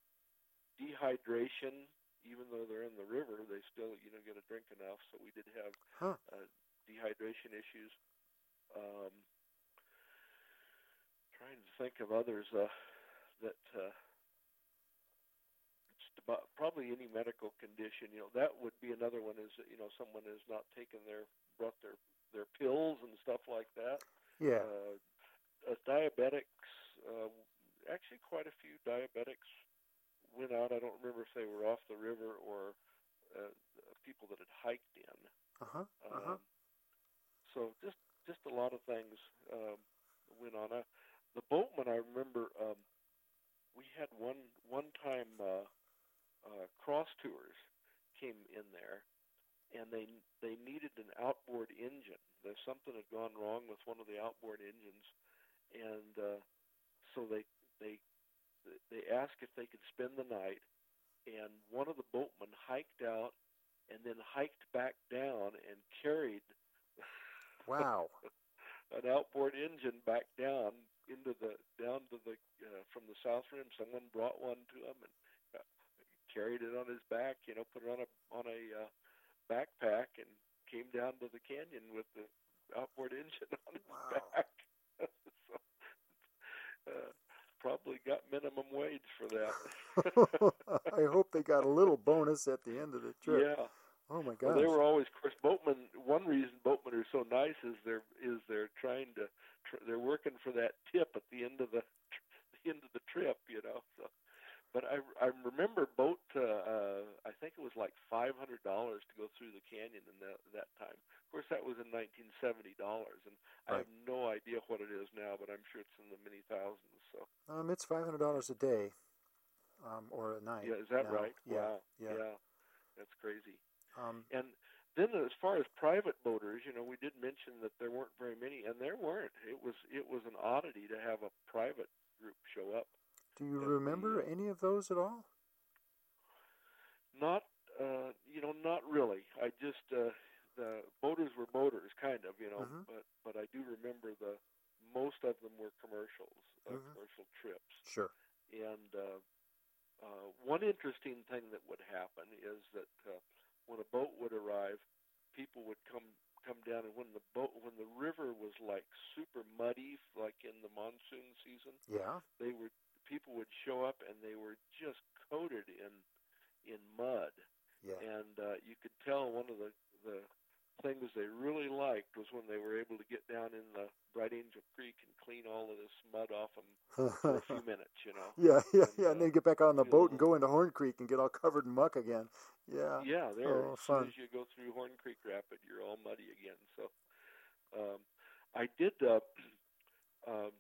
dehydration, even though they're in the river, they still, you know, get to drink enough. So we did have Huh. uh, dehydration issues. Um, trying to think of others uh, that uh, about probably any medical condition. You know, that would be another one. Is you know someone has not taken their brought their their pills and stuff like that. Yeah. Uh, uh, diabetics. Uh, actually, quite a few diabetics went out. I don't remember if they were off the river or uh, people that had hiked in. Uh-huh. Uh-huh. Um, so just just a lot of things um, went on. Uh, the boatman, I remember, um, we had one one time uh, uh, cross tours came in there, and they they needed an outboard engine. There's something had gone wrong with one of the outboard engines, and uh, so they they they asked if they could spend the night. And one of the boatmen hiked out and then hiked back down and carried wow. an outboard engine back down into the down to the uh, from the south rim. Someone brought one to him and uh, carried it on his back. You know, put it on a on a uh, backpack and came down to the canyon with the outboard engine on his wow. back. so, uh, probably got minimum wage for that. I hope they got a little bonus at the end of the trip. Yeah. Oh my gosh. Well, they were always, of course, boatmen. One reason boatmen are so nice is they're is they're trying to tr- they're working for that tip at the end of the the end of the trip, you know. So, but I I remember boat. Uh, uh, I think it was like five hundred dollars to go through the canyon in that that time. Of course, that was in nineteen seventy dollars, and right. I have no idea what it is now, but I'm sure it's in the many thousands. So. Um, it's five hundred dollars a day, um, or a night. Yeah, is that now. right? Yeah. Wow. Yeah. Yeah. That's crazy. Um, and then as far as private boaters, you know, we did mention that there weren't very many, and there weren't. It was it was an oddity to have a private group show up. Do you remember the, any of those at all? Not, uh, you know, not really. I just uh, the boaters were boaters, kind of, you know. Mm-hmm. But but I do remember the most of them were commercials, uh, mm-hmm. commercial trips. Sure. And uh, uh, one interesting thing that would happen is that uh, when a boat would arrive, people would come come down, and when the boat when the river was like super muddy, like in the monsoon season, yeah, they were people would show up and they were just coated in in mud, yeah, and uh, you could tell one of the the things they really liked was when they were able to get down in the Bright Angel Creek and clean all of this mud off them for a few minutes, you know. Yeah, yeah, and, yeah, uh, and then get back on the boat and little... go into Horn Creek and get all covered in muck again. Yeah. Yeah, there. Oh, as soon fun. as you go through Horn Creek Rapid, you're all muddy again. So, um, I did uh, um,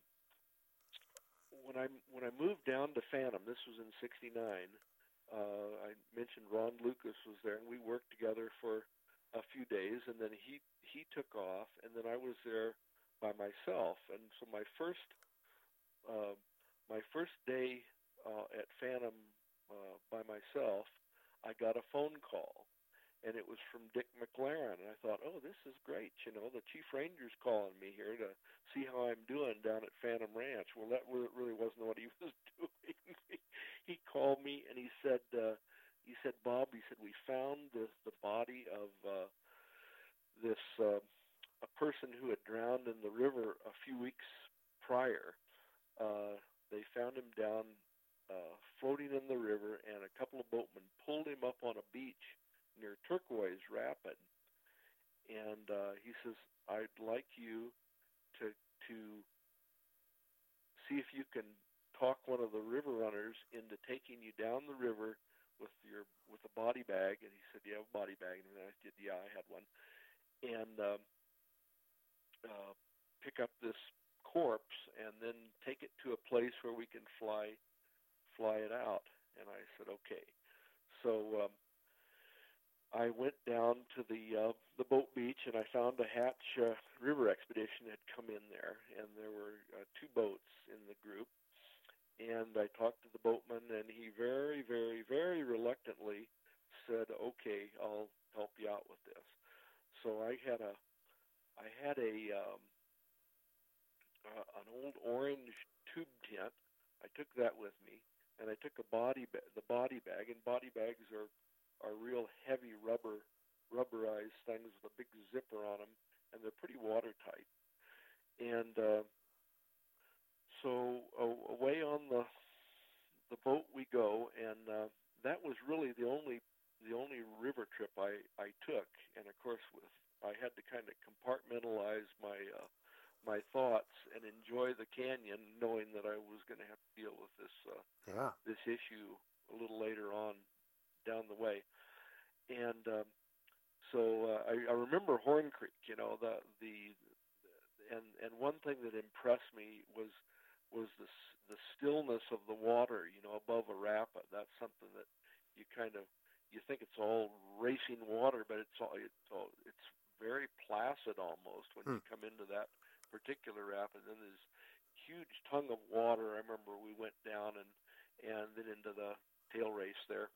when I when I moved down to Phantom. This was in sixty-nine. Uh, I mentioned Ron Lucas was there, and we worked together for a few days, and then he he took off, and then I was there by myself. And so my first uh, my first day uh, at Phantom uh, by myself, I got a phone call, and it was from Dick McLaren. And I thought, oh, this is great. You know, the chief ranger's calling me here to see how I'm doing down at Phantom Ranch. Well, that really wasn't what he was doing. He called me, and he said, uh, he said, Bob, he said, we found the, the body of uh, this uh, a person who had drowned in the river a few weeks prior. Uh, they found him down Uh, floating in the river, and a couple of boatmen pulled him up on a beach near Turquoise Rapid. And uh, he says, I'd like you to to see if you can talk one of the river runners into taking you down the river with your with a body bag. And he said, do you have a body bag? And I said, yeah, I had one. And um, uh, pick up this corpse and then take it to a place where we can fly fly it out. And I said, okay. So um, I went down to the uh, the boat beach, and I found a Hatch uh, River Expedition had come in there, and there were uh, two boats in the group. And I talked to the boatman, and he very, very, very reluctantly said, okay, I'll help you out with this. So I had a I had a um, uh, an old orange tube tent. I took that with me. And I took a body ba- the body bag, and body bags are, are real heavy rubber, rubberized things with a big zipper on them, and they're pretty watertight. And uh, so uh, away on the the boat we go, and uh, that was really the only the only river trip I, I took. And of course, with I had to kind of compartmentalize my uh, my thoughts and enjoy the canyon, knowing that I was going to have to deal with this uh, yeah. this issue a little later on down the way. And um, so uh, I, I remember Horn Creek. You know, the the and and one thing that impressed me was was the the stillness of the water. You know, above a rapid. That's something that you kind of you think it's all racing water, but it's all it's all it's very placid almost when hmm. you come into that particular rapid. And then this huge tongue of water. I remember we went down and and then into the tail race there,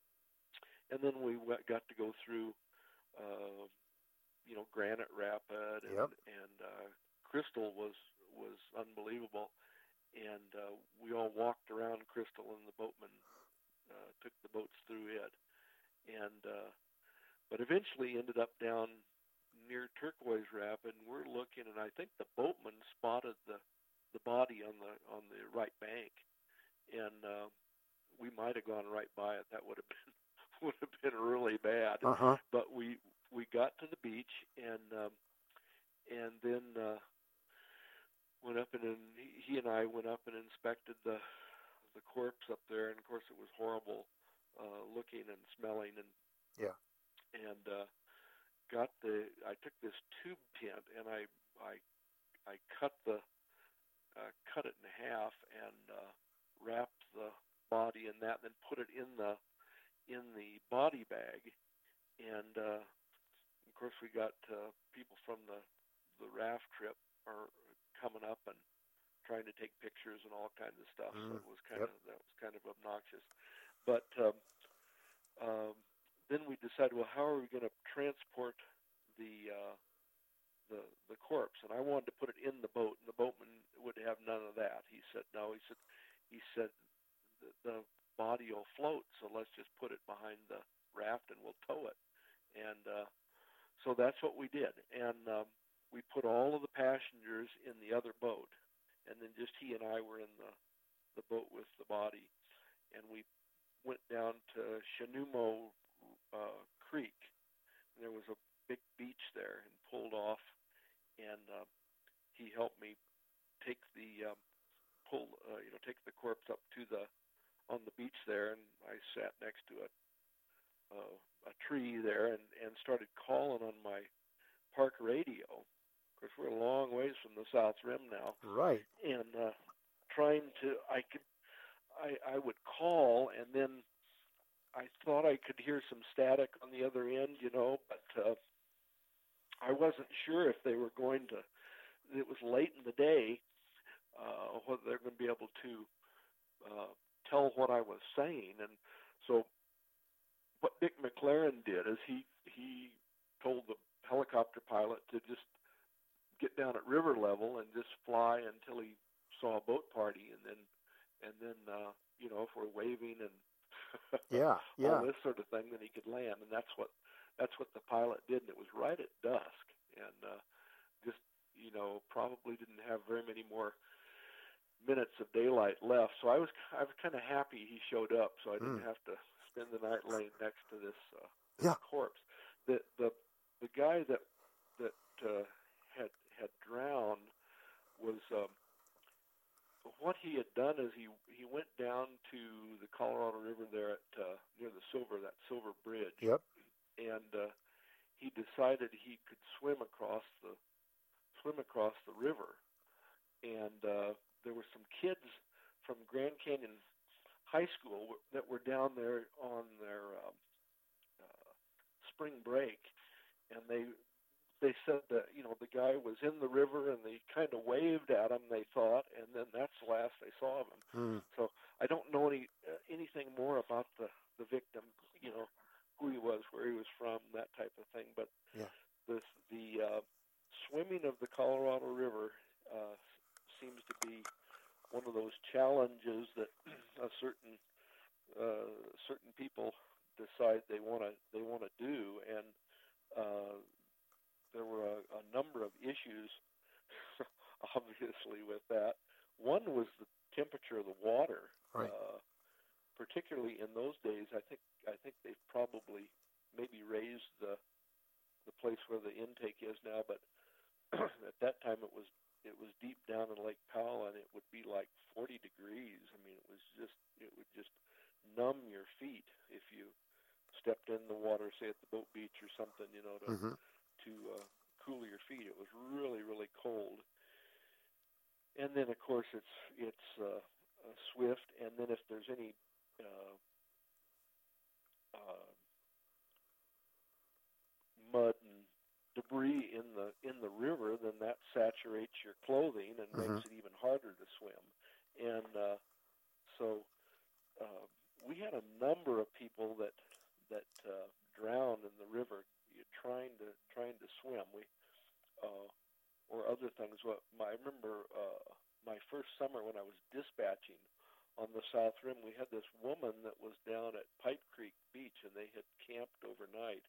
and then we went, got to go through, uh, you know, Granite Rapid, and Yep. and uh, Crystal was was unbelievable, and uh, we all walked around Crystal, and the boatman uh, took the boats through it, and uh, but eventually ended up down near Turquoise Rapid, and we're looking, and I think the boatman spotted the the body on the on the right bank, and uh, we might have gone right by it. That would have been would have been really bad. Uh-huh. But we we got to the beach, and um, and then uh, went up and, and he and I went up and inspected the the corpse up there, and of course it was horrible uh, looking and smelling, and yeah, and uh, got the I took this tube tent and I I I cut the uh, cut it in half and uh, wrapped the body in that, and then put it in the in the body bag, and uh, of course we got uh, people from the the raft trip are coming up and trying to take pictures and all kinds of stuff. Mm, so it was kind yep. of that was kind of obnoxious, but um, um, then we decided, well, how are we going to transport the uh, the the corpse? And I wanted to put it in the boat, and the boatman would have none of that. He said, no. He said, he said the, the body will float, so let's just put it behind the raft and we'll tow it. And uh, so that's what we did. And um, we put all of the passengers in the other boat, and then just he and I were in the the boat with the body, and we went down to Shanumo uh, Creek. And there was a big beach there, and pulled off, and uh, he helped me take the um, pull, uh, you know, take the corpse up to the on the beach there, and I sat next to a uh, a tree there, and, and started calling on my park radio. Of course, we're a long ways from the South Rim now, right? And uh, trying to, I could, I, I would call, and then I thought I could hear some static on the other end, you know, but uh, I wasn't sure if they were going to. It was late in the day, uh, whether they're going to be able to uh, tell what I was saying, and so what Dick McLaren did is he he told the helicopter pilot to just get down at river level and just fly until he saw a boat party, and then and then uh, you know, if we're waving and yeah, yeah. all this sort of thing, then he could land, and that's what that's what the pilot did, and it was right at dusk, and uh, just you know probably didn't have very many more minutes of daylight left, so I was I was kind of happy he showed up, so I didn't Mm. have to spend the night laying next to this, uh, this Yeah. corpse. The the the guy that that uh, had had drowned was um, what he had done is he he went down to the Colorado River there at uh, near the Silver that Silver Bridge, Yep. and uh, he decided he could swim across the swim across the river, and uh, there were some kids from Grand Canyon High School that were down there on their um, uh, spring break, and they they said that you know the guy was in the river, and they kind of waved at him, they thought, and then that's the last they saw of him. Mm. So I don't know any uh, anything more about the the victim, you know, who he was, where he was from, that type of thing. But yeah. the the uh, swimming of the Colorado River uh, seems to be one of those challenges that a certain uh, certain people decide they want to they want to do, and uh, there were a, a number of issues, obviously, with that. One was the temperature of the water. Right. Uh, particularly in those days, I think I think they've probably maybe raised the the place where the intake is now, but at that time it was it was deep down in Lake Powell, and it would be like forty degrees. I mean, it was just it would just numb your feet if you stepped in the water, say at the boat beach or something, you know, to Mm-hmm. to uh, cool your feet. It was really really cold. And then of course it's it's uh, uh, swift, and then if there's any uh, uh, mud and debris in the in the river, then that saturates your clothing and Mm-hmm. makes it even harder to swim. And uh, so uh, we had a number of people that that uh, drowned in the river trying to trying to swim. We uh, or other things. What my, I remember uh, my first summer when I was dispatching on the South Rim, we had this woman that was down at Pipe Creek Beach, and they had camped overnight.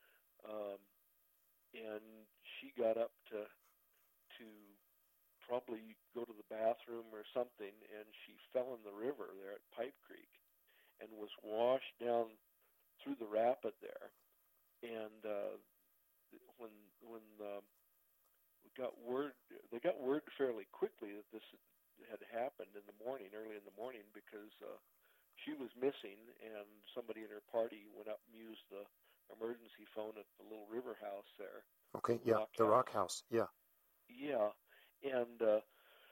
Um, and she got up to to probably go to the bathroom or something, and she fell in the river there at Pipe Creek and was washed down through the rapid there. And uh, when when um, we got word, they got word fairly quickly that this had happened in the morning, early in the morning, because uh, she was missing, and somebody in her party went up and used the emergency phone at the little river house there. Okay, the yeah, rock the house. Rock House, yeah. Yeah, and uh,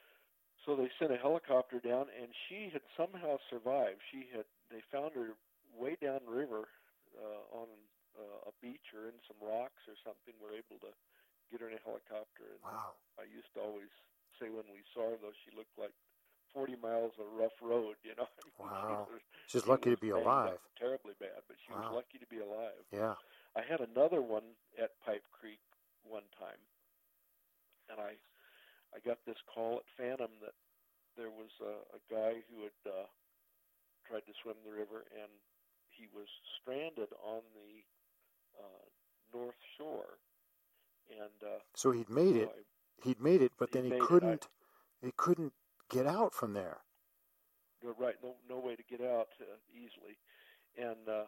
so they sent a helicopter down, and she had somehow survived. She had they found her way downriver uh, on uh, a beach or in some rocks or something. Were able to get her in a helicopter. And Wow. I used to always say when we saw her, though, she looked like forty miles of rough road. You know, I mean, Wow. she was, She's she lucky was to be banged alive. up terribly bad, but she Wow. was lucky to be alive. Yeah. I had another one at Pipe Creek one time, and I I got this call at Phantom that there was a, a guy who had uh, tried to swim the river, and he was stranded on the uh, north shore. And uh, So he'd made so it. I, He'd made it, but he then he made it. couldn't. He couldn't get out from there. I, right, no no way to get out uh, easily, and uh,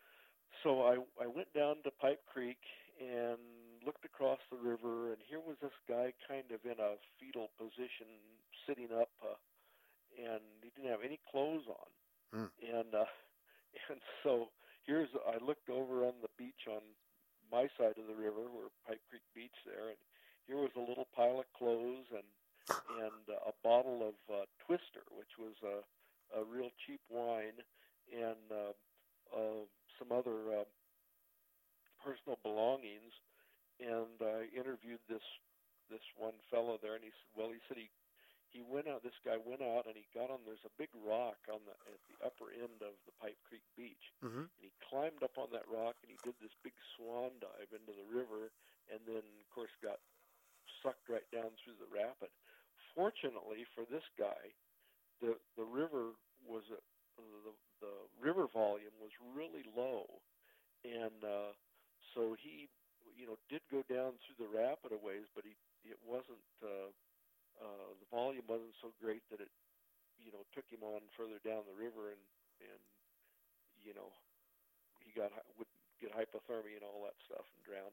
so I I went down to Pipe Creek and looked across the river, and here was this guy kind of in a fetal position, sitting up, uh, and he didn't have any clothes on. Mm. And uh, and so here's I looked over on the beach on my side of the river, where Pipe Creek Beach there, and here was a little pile of clothes and and uh, a bottle of uh, Twister, which was a a real cheap wine, and uh, uh, some other uh, personal belongings. And I interviewed this this one fellow there, and he said, well, he said he he went out. This guy went out, and he got on. There's a big rock on the at the upper end of the Pipe Creek Beach, Mm-hmm. and he climbed up on that rock, and he did this big swan dive into the river, and then of course got sucked right down through the rapid. Fortunately for this guy, the the river was a, the the river volume was really low, and uh, so he you know did go down through the rapid a ways, but he it wasn't uh, uh, the volume wasn't so great that it you know took him on further down the river, and and you know he got would get hypothermia and all that stuff and drown.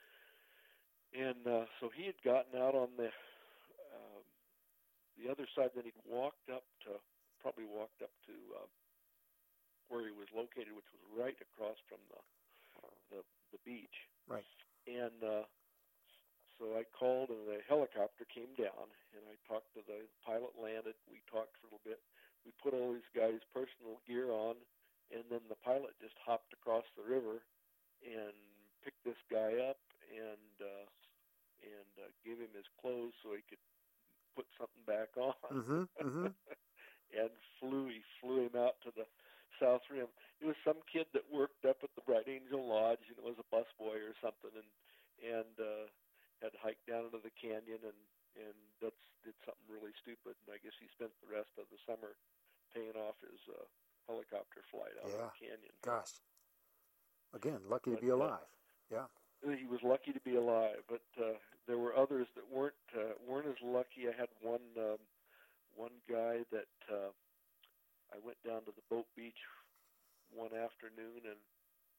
And uh, so he had gotten out on the um, the other side. Then he'd walked up to probably walked up to uh, where he was located, which was right across from the the, the beach. Right. And uh, so I called, and the helicopter came down, and I talked to the pilot. Landed. We talked for a little bit. We put all these guys' personal gear on, and then the pilot just hopped across the river and picked this guy up and uh, and uh, gave him his clothes so he could put something back on. Mm-hmm. Mm-hmm. And flew he flew him out to the South Rim. It was some kid that worked up at the Bright Angel Lodge, and it was a busboy or something, and and uh, had hiked down into the canyon and and that's did something really stupid. And I guess he spent the rest of the summer paying off his uh, helicopter flight out Yeah. of the canyon. Gosh. Again, lucky But, to be alive. Uh, yeah. He was lucky to be alive, but uh, there were others that weren't uh, weren't as lucky. I had one um, one guy that uh, I went down to the boat beach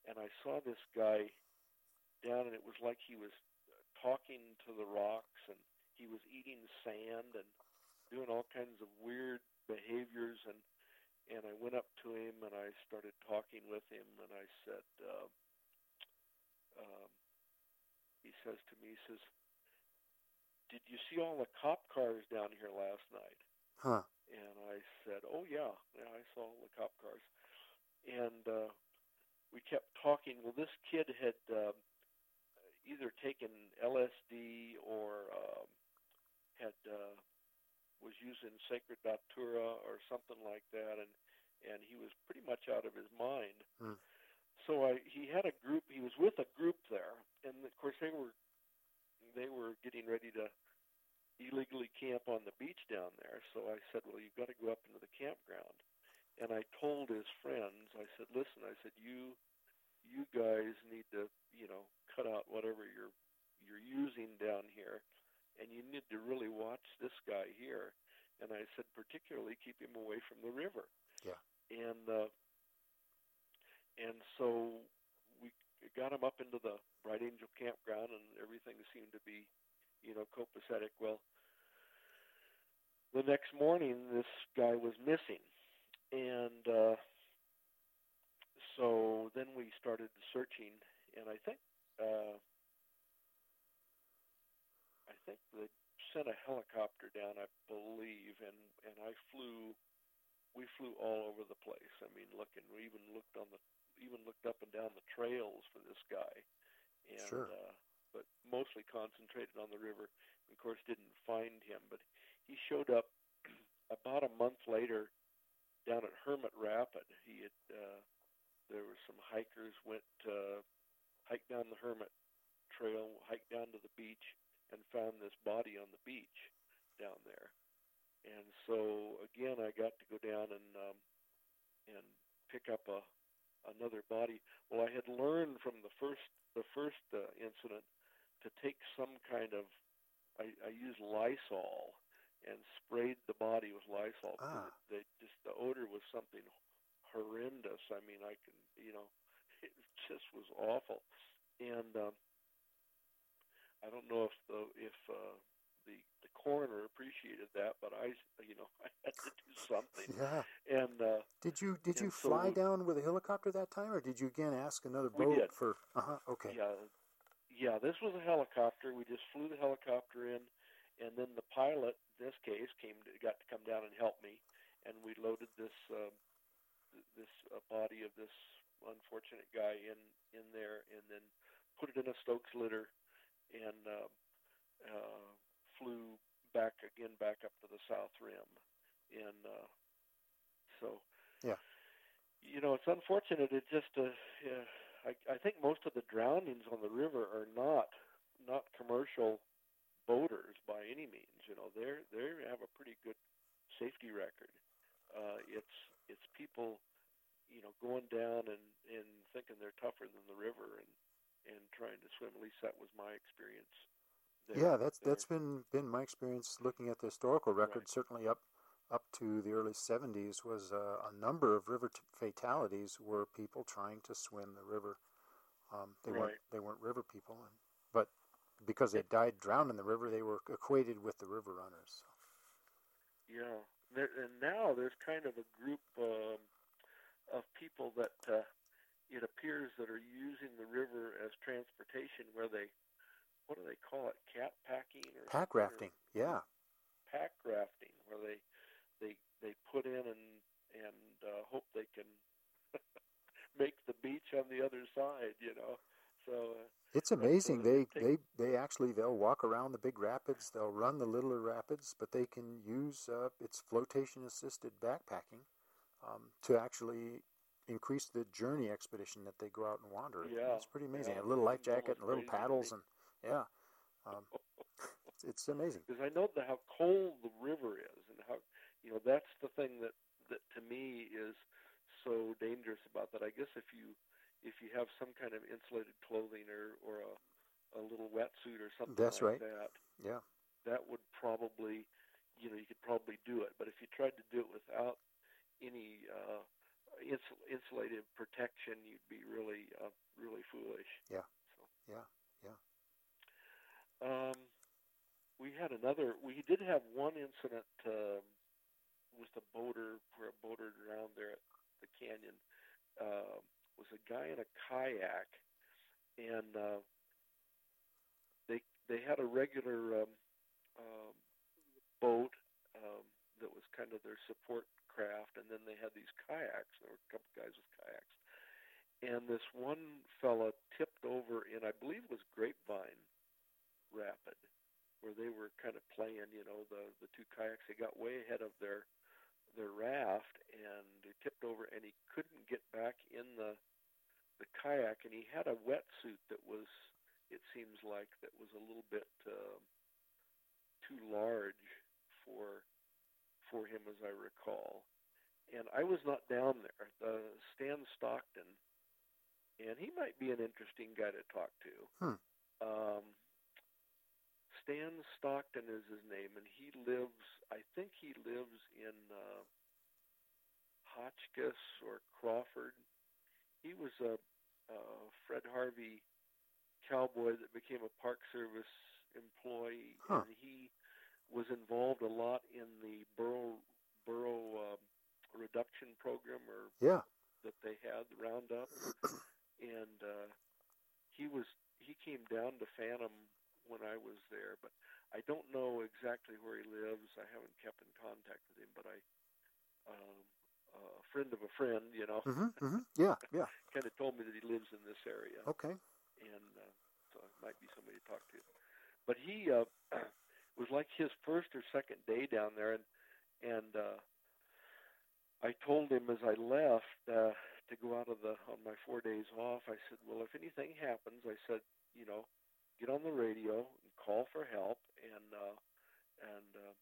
and I saw this guy down, and it was like he was talking to the rocks, and he was eating sand and doing all kinds of weird behaviors. And and I went up to him and I started talking with him, and I said, uh, um, he says to me, he says, "Did you see all the cop cars down here last night?" Huh. And I said, "Oh yeah, yeah, I saw all the cop cars." And uh, we kept talking. Well, this kid had uh, either taken L S D or um, had uh, was using Sacred Datura or something like that, and and he was pretty much out of his mind. Hmm. So I, he had a group. He was with a group there, and of course they were they were getting ready to illegally camp on the beach down there. So I said, "Well, you've got to go up into the campground." And I told his friends, I said, "Listen, I said you you guys need to, you know, cut out whatever you're you're using down here, and you need to really watch this guy here." And I said, particularly keep him away from the river. Yeah. And uh, and so we got him up into the Bright Angel campground, and everything seemed to be, you know, copacetic. Well, the next morning, this guy was missing, and uh, so then we started searching, and I think uh, I think they sent a helicopter down, I believe, and and I flew. We flew all over the place. I mean, looking. We even looked on the, even looked up and down the trails for this guy, and Sure. uh, but mostly concentrated on the river. Of course, didn't find him, but he showed up about a month later down at Hermit Rapid. He had uh, there were some hikers went uh, hiked down the Hermit Trail, hiked down to the beach, and found this body on the beach down there. And so again, I got to go down and um, and pick up a another body. Well, I had learned from the first the first uh, incident to take some kind of I, I used Lysol and sprayed the body with Lysol because Ah. it, they just the odor was something horrendous. I mean, I can you know it just was awful. And um, I don't know if the if uh, the the coroner appreciated that, but I you know I had to do something. Yeah. And uh, Did you did you and so fly we- down with a helicopter that time, or did you again ask another We boat did. for? Uh huh. Okay. yeah, yeah, this was a helicopter. We just flew the helicopter in, and then the pilot, in this case, came to, got to come down and help me, and we loaded this uh, this uh, body of this unfortunate guy in in there, and then put it in a Stokes litter, and uh, uh, flew back again back up to the South Rim, and uh, so Yeah. you know it's unfortunate. It just uh, yeah, I, I think most of the drownings on the river are not not commercial boaters by any means. You know they're they have a pretty good safety record. Uh, it's it's people you know going down and, and thinking they're tougher than the river and, and trying to swim. At least that was my experience. There. Yeah, that's There. that's been been my experience looking at the historical record. Right. Certainly up up to the early seventies was uh, a number of river t- fatalities were people trying to swim the river. Um, they weren't Right. they weren't river people, and, but because they died drowned in the river, they were equated with the river runners. Yeah, there, and now there's kind of a group um, of people that uh, it appears that are using the river as transportation, where they, what do they call it, cat packing or Pack something, or rafting, yeah. pack rafting, where they they they put in and and uh, hope they can make the beach on the other side, you know. So uh, It's but, amazing. uh, They, it take- they they actually they'll walk around the big rapids. They'll run the littler rapids, but they can use uh, it's flotation assisted backpacking um, to actually increase the journey expedition that they go out and wander. Yeah, It's pretty amazing. yeah, a little life it's almost jacket and little crazy to paddles me. and yeah, um, it's, it's amazing. Because I know the, how cold the river is, and how you know that's the thing that, that to me is so dangerous about that. I guess if you if you have some kind of insulated clothing or or a, a little wetsuit or something That's like right. that, Yeah, that would probably you know you could probably do it. But if you tried to do it without any uh, insul- insulated protection, you'd be really, uh, really foolish. Yeah. So, Yeah. Yeah. um, we had another. We did have one incident uh, with a boater, where a boater drowned there at the canyon. Uh, was a guy in a kayak, and uh, they they had a regular um, um, boat um, that was kind of their support craft, and then they had these kayaks. There were a couple guys with kayaks, and this one fella tipped over in, I believe it was Grapevine Rapid, where they were kind of playing, you know, the the two kayaks. They got way ahead of their their raft, and he tipped over, and he couldn't get back in the the kayak, and he had a wetsuit that was, it seems like, that was a little bit uh, too large for for him, as I recall. And I was not down there. The Stan Stockton, and he might be an interesting guy to talk to. Hmm. Um, Stan Stockton is his name, and he lives, I think he lives in uh, Hotchkiss or Crawford. He was a, a Fred Harvey cowboy that became a Park Service employee, huh. and he was involved a lot in the burro, burro um, reduction program, or yeah. that they had, the Roundup. And uh, he was he came down to Phantom when I was there, but I don't know exactly where he lives. I haven't kept in contact with him, but I, um, a friend of a friend, you know, Mm-hmm, mm-hmm. Yeah, yeah. kind of told me that he lives in this area. Okay. And uh, so it might be somebody to talk to. But he uh, was like his first or second day down there, and and uh, I told him as I left uh, to go out of the on my four days off. I said, well, if anything happens, I said, you know, get on the radio and call for help, and uh, and uh,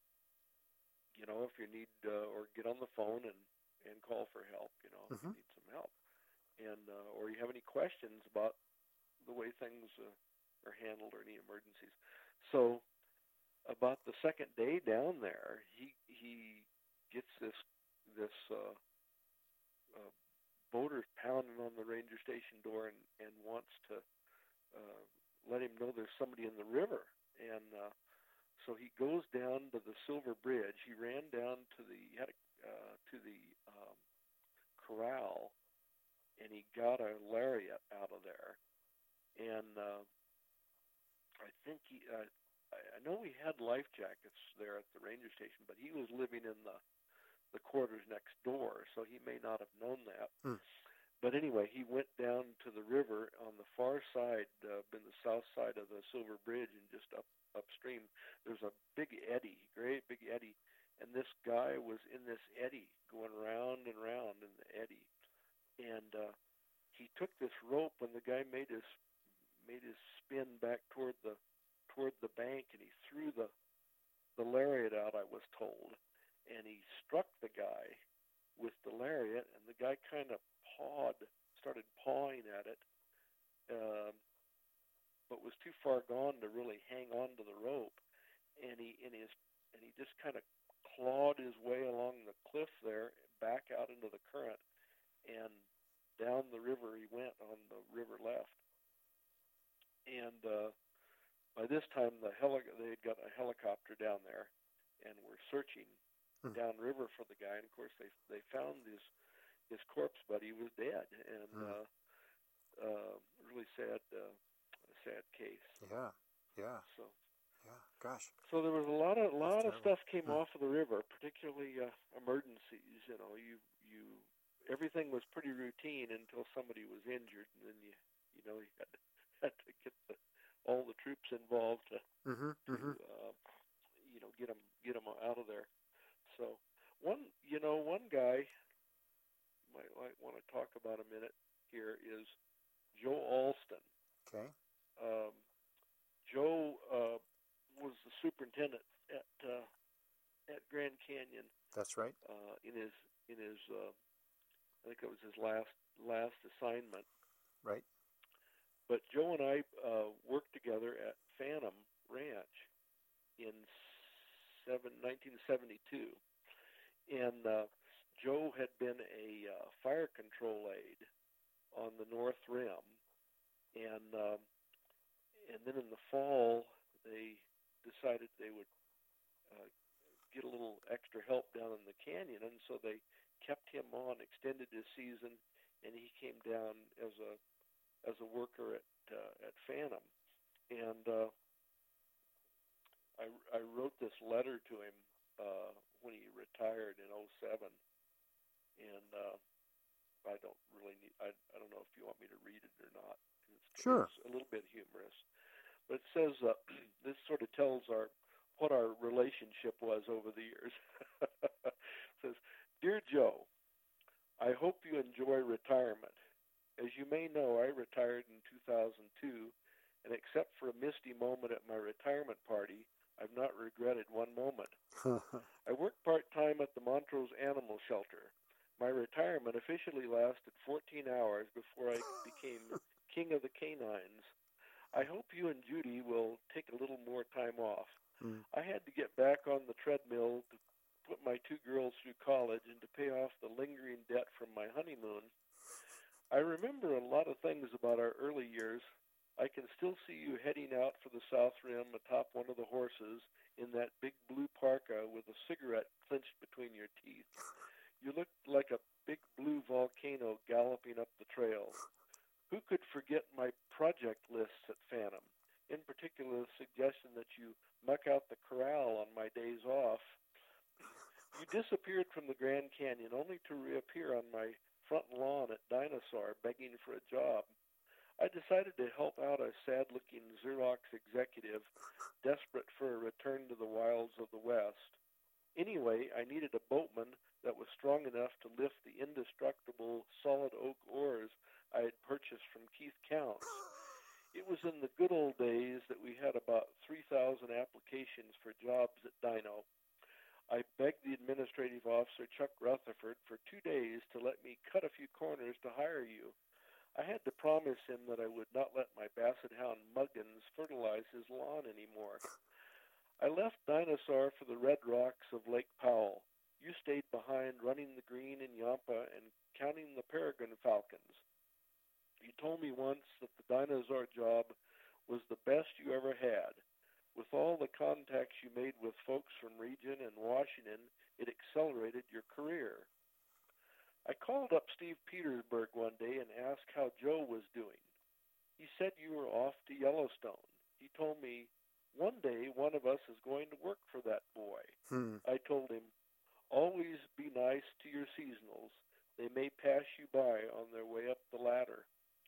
you know, if you need uh, or get on the phone and, and call for help, you know, mm-hmm. if you need some help, and uh, or you have any questions about the way things uh, are handled or any emergencies. So about the second day down there, he he gets this this uh, uh, boater pounding on the ranger station door and, and wants to uh, let him know there's somebody in the river. And uh, so he goes down to the Silver Bridge. He ran down to the he had a, uh, to the um, corral, and he got a lariat out of there. And uh, I think he, uh, I know we had life jackets there at the ranger station, but he was living in the the quarters next door, so he may not have known that. Hmm. But anyway, he went down to the river on the far side, uh, in the south side of the Silver Bridge, and just up upstream, there's a big eddy, great big eddy, and this guy was in this eddy, going round and round in the eddy, and uh, he took this rope, and the guy made his made his spin back toward the toward the bank, and he threw the the lariat out, I was told, and he struck the guy with the lariat, and the guy kind of pawed, started pawing at it, um, but was too far gone to really hang on to the rope, and he in his and he just kind of clawed his way along the cliff there, back out into the current, and down the river he went on the river left. And uh, by this time, the heli- they had got a helicopter down there, and were searching hmm. downriver for the guy. And of course, they they found his his corpse, but he was dead, and hmm. uh, uh, really sad, uh, sad case. Yeah, yeah. So, yeah. Gosh. So there was a lot of a lot of stuff came hmm. off of the river, particularly uh, emergencies. You know, you you everything was pretty routine until somebody was injured, and then you you know you had to, had to get the, all the troops involved to mm-hmm. to Mm-hmm. uh, you know get them get them out of there. So one you know one guy you might might want to talk about a minute here is Joe Alston. Okay. Um, Joe uh, was the superintendent at uh, at Grand Canyon. That's right. Uh, in his in his uh, I think it was his last last assignment. Right. But Joe and I uh, worked together at Phantom Ranch in seven, nineteen seventy-two, and uh, Joe had been a uh, fire control aide on the North Rim, and um, and then in the fall they decided they would uh, get a little extra help down in the canyon, and so they kept him on, extended his season, and he came down as a as a worker at uh, at Phantom. And uh, I, I wrote this letter to him uh, when he retired in oh seven, and uh, I don't really need, I, I don't know if you want me to read it or not. It's, Sure. It's a little bit humorous. But it says, uh, this sort of tells our what our relationship was over the years. It says, Dear Joe, I hope you enjoy retirement. As you may know, I retired in two thousand two, and except for a misty moment at my retirement party, I've not regretted one moment. I worked part-time at the Montrose Animal Shelter. My retirement officially lasted fourteen hours before I became king of the canines. I hope you and Judy will take a little more time off. Mm. I had to get back on the treadmill to put my two girls through college and to pay off the lingering debt from my honeymoon. I remember a lot of things about our early years. I can still see you heading out for the South Rim atop one of the horses in that big blue parka with a cigarette clenched between your teeth. You looked like a big blue volcano galloping up the trail. Who could forget my project lists at Phantom? In particular, the suggestion that you muck out the corral on my days off. You disappeared from the Grand Canyon only to reappear on my front lawn at Dinosaur begging for a job. I decided to help out a sad-looking Xerox executive desperate for a return to the wilds of the West. Anyway, I needed a boatman that was strong enough to lift the indestructible solid oak oars I had purchased from Keith Counts. It was in the good old days that we had about three thousand applications for jobs at Dino. I begged the administrative officer, Chuck Rutherford, for two days to let me cut a few corners to hire you. I had to promise him that I would not let my basset hound Muggins fertilize his lawn anymore. I left Dinosaur for the red rocks of Lake Powell. You stayed behind running the green in Yampa and counting the peregrine falcons. You told me once that the Dinosaur job was the best you ever had. With all the contacts you made with folks from Region and Washington, it accelerated your career. I called up Steve Petersburg one day and asked how Joe was doing. He said you were off to Yellowstone. He told me, one day one of us is going to work for that boy. Hmm. I told him, always be nice to your seasonals. They may pass you by on their way up the ladder.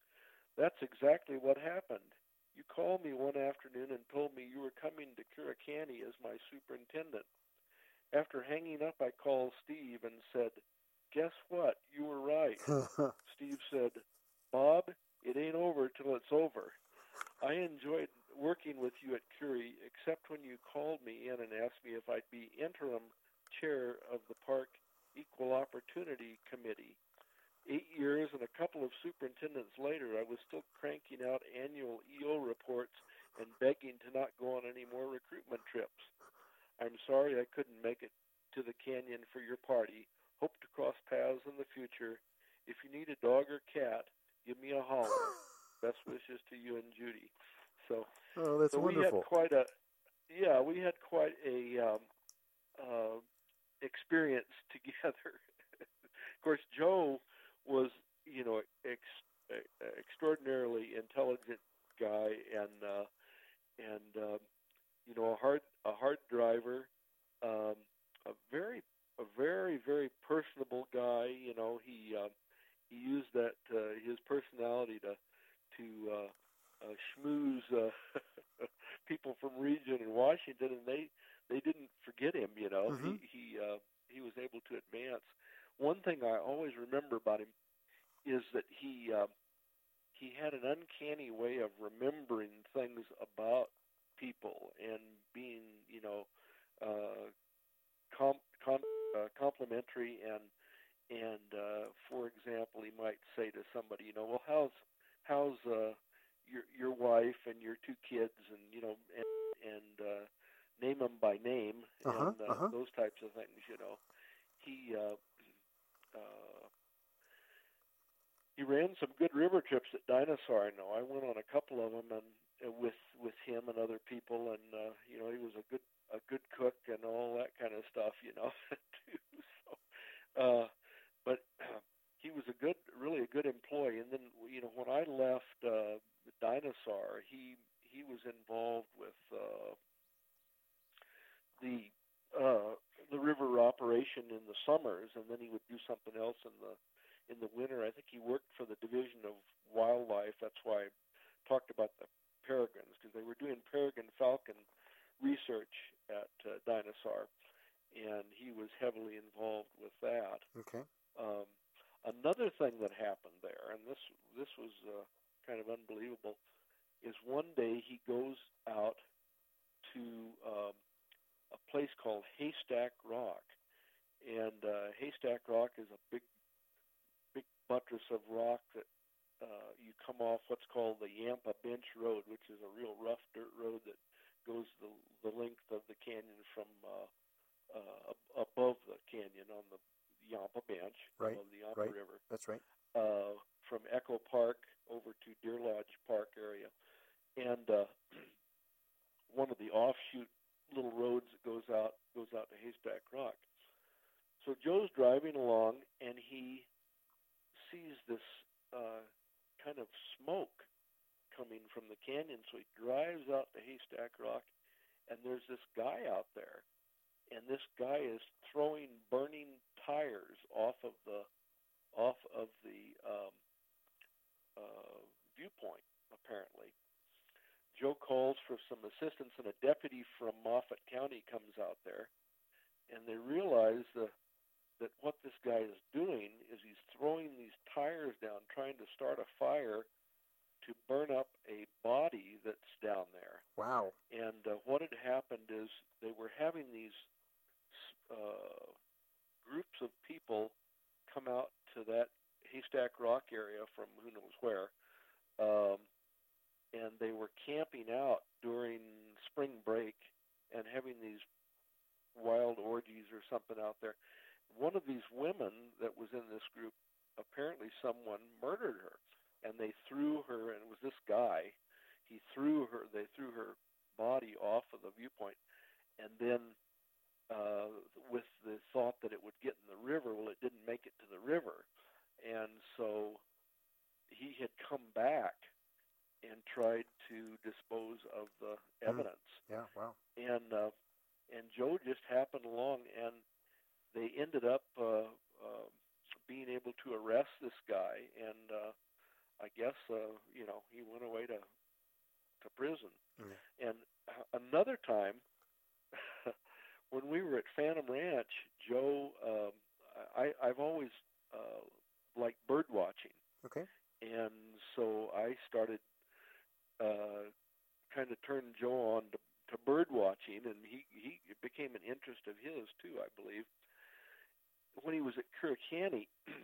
That's exactly what happened. You called me one afternoon and told me you were coming to Curricani as my superintendent. After hanging up, I called Steve and said, guess what? You were right. Steve said, Bob, it ain't over till it's over. I enjoyed working with you at Curie, except when you called me in and asked me if I'd be interim chair of the Park Equal Opportunity Committee. Eight years and a couple of superintendents later, I was still cranking out annual E O reports and begging to not go on any more recruitment trips. I'm sorry I couldn't make it to the canyon for your party. Hope to cross paths in the future. If you need a dog or cat, give me a holler. Best wishes to you and Judy. So, oh, that's so wonderful. we had quite a, yeah, we had quite a um, uh, experience together. Of course, Joe was, you know, ex- extraordinarily intelligent guy, and uh, and um, you know, a hard a hard driver, um, a very a very, very personable guy. You know, he uh, he used that uh, his personality to to uh, uh, schmooze uh, people from Region and Washington, and they, they didn't forget him. You know, mm-hmm. he he uh, he was able to advance. One thing I always remember about him is that he uh, he had an uncanny way of remembering things about people and being, you know, uh, com- com- uh, complimentary and and uh, for example, he might say to somebody, you know, well, how's how's uh, your your wife and your two kids, and you know, and, and uh, name them by name, uh-huh, and uh, uh-huh. those types of things. You know, he uh, uh, he ran some good river trips at Dinosaur. I know I went on a couple of them, and uh, with with him and other people, and uh, you know he was a good a good cook and all that kind of stuff, you know. too. So, uh, but uh, he was a good, really a good employee. And then you know when I left uh, Dinosaur, he he was involved with uh, the uh, the river operation in the summers, and then he would do something else in the in the winter. I think he worked for the Division of Wildlife. That's why I talked about the peregrines, because they were doing peregrine falcon research at uh, Dinosaur, and he was heavily involved with that. Okay. Um, another thing that happened there, and this this was uh, kind of unbelievable, is one day he goes out to um, a place called Haystack Rock, and uh, Haystack Rock is a big big buttress of rock that uh, you come off what's called the Yampa Bench Road, which is a real rough dirt road that goes the, the length of the canyon from uh, uh, above the canyon on the Yampa Bench, right, above the Yampa right. River. That's right. Uh, from Echo Park over to Deer Lodge Park area. And uh, one of the offshoot little roads that goes out goes out to Haystack Rock. So Joe's driving along, and he sees this uh, kind of smoke coming from the canyon. So he drives out to Haystack Rock, and there's this guy out there, and this guy is throwing burning tires off of the off of the um, uh, viewpoint. Apparently, Joe calls for some assistance, and a deputy from Moffat County comes out there, and they realize the that what this guy is doing is he's throwing these tires down, trying to start a fire to burn up a body that's down there. Wow. And uh, what had happened is they were having these uh, groups of people come out to that Haystack Rock area from who knows where, um, and they were camping out during spring break and having these wild orgies or something out there. One of these women that was in this group, apparently someone murdered her, and they threw her, and it was this guy, he threw her, they threw her body off of the viewpoint, and then uh, with the thought that it would get in the river, well, it didn't make it to the river, and so he had come back and tried to dispose of the evidence. Mm. Yeah, wow. And, uh, and Joe just happened along, and they ended up uh, uh, being able to arrest this guy, and uh, I guess uh, you know he went away to to prison. Mm-hmm. And uh, another time, when we were at Phantom Ranch, Joe, um, I, I've always uh, liked bird watching. Okay. And so I started uh, kind of turned Joe on to, to bird watching, and he, he it became an interest of his too, I believe. When he was at Curricani,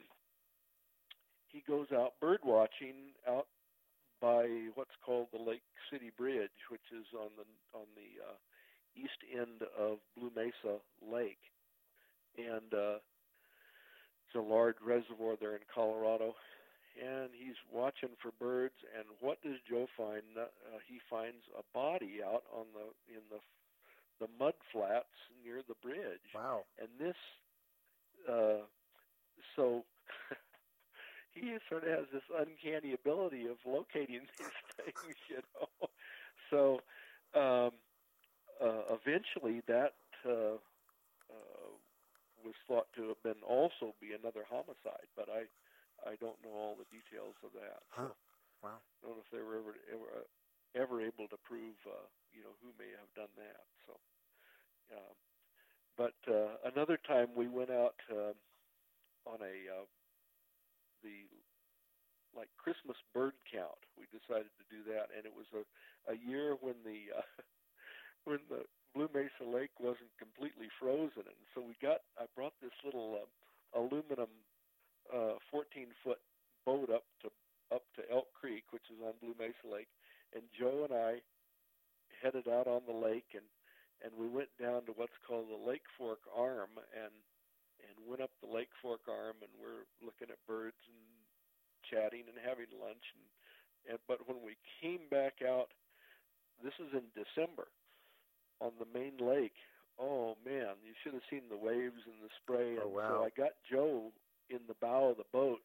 he goes out bird watching out by what's called the Lake City Bridge, which is on the on the uh, east end of Blue Mesa Lake, and uh, it's a large reservoir there in Colorado. And he's watching for birds, and what does Joe find? Uh, he finds a body out on the in the the mud flats near the bridge. Wow! And this. Uh, so he sort of has this uncanny ability of locating these things, you know. So um, uh, eventually that uh, uh, was thought to have been also be another homicide, but I I don't know all the details of that. Huh. So wow. I don't know if they were ever ever, ever able to prove uh, you know who may have done that. So. Um, But uh, another time we went out uh, on a uh, the like Christmas bird count. We decided to do that, and it was a, a year when the uh, when the Blue Mesa Lake wasn't completely frozen, and so we got. I brought this little uh, aluminum uh, fourteen foot boat up to up to Elk Creek, which is on Blue Mesa Lake, and Joe and I headed out on the lake and. And we went down to what's called the Lake Fork Arm, and and went up the Lake Fork Arm, and we're looking at birds and chatting and having lunch. And, and but when we came back out, this is in December, on the main lake. Oh man, you should have seen the waves and the spray. And oh, wow. so I got Joe in the bow of the boat.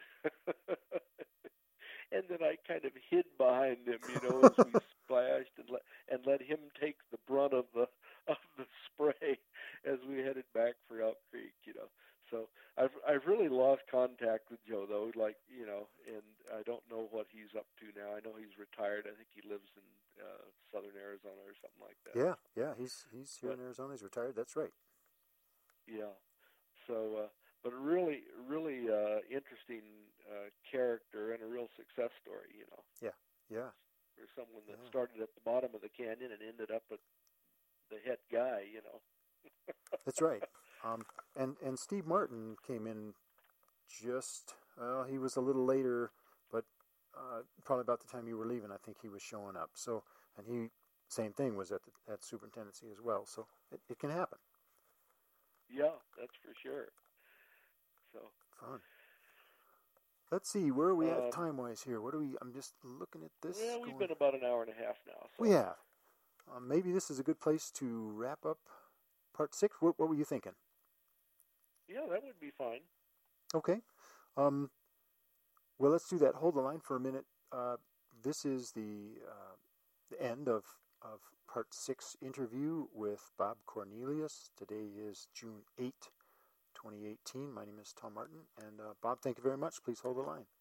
And then I kind of hid behind him, you know, as we splashed, and let and let him take the brunt of the of the spray as we headed back for Elk Creek, you know. So I've I've really lost contact with Joe, though. Like, you know, and I don't know what he's up to now. I know he's retired. I think he lives in uh, southern Arizona or something like that. Yeah, yeah, he's he's here but, in Arizona. He's retired. That's right. Yeah. So, uh, but a really, really uh, interesting uh, character and a real success story, you know. Yeah, yeah. For someone that yeah. started at the bottom of the canyon and ended up at the head guy, you know. That's right. Um, and, and Steve Martin came in just, well, he was a little later, but uh, probably about the time you were leaving, I think he was showing up. So, and he, same thing, was at the, at superintendency as well. So it, it can happen. Yeah, that's for sure. So fun. Let's see, where are we um, at time-wise here? What are we? I'm just looking at this. Yeah, we've going, been about an hour and a half now. So. We have. Um, maybe this is a good place to wrap up part six. What, what were you thinking? Yeah, that would be fine. Okay. Um, well, let's do that. Hold the line for a minute. Uh, this is the, uh, the end of, of part six interview with Bob Cornelius. Today is June eighth, twenty eighteen. My name is Tom Martin. And uh, Bob, thank you very much. Please hold the line.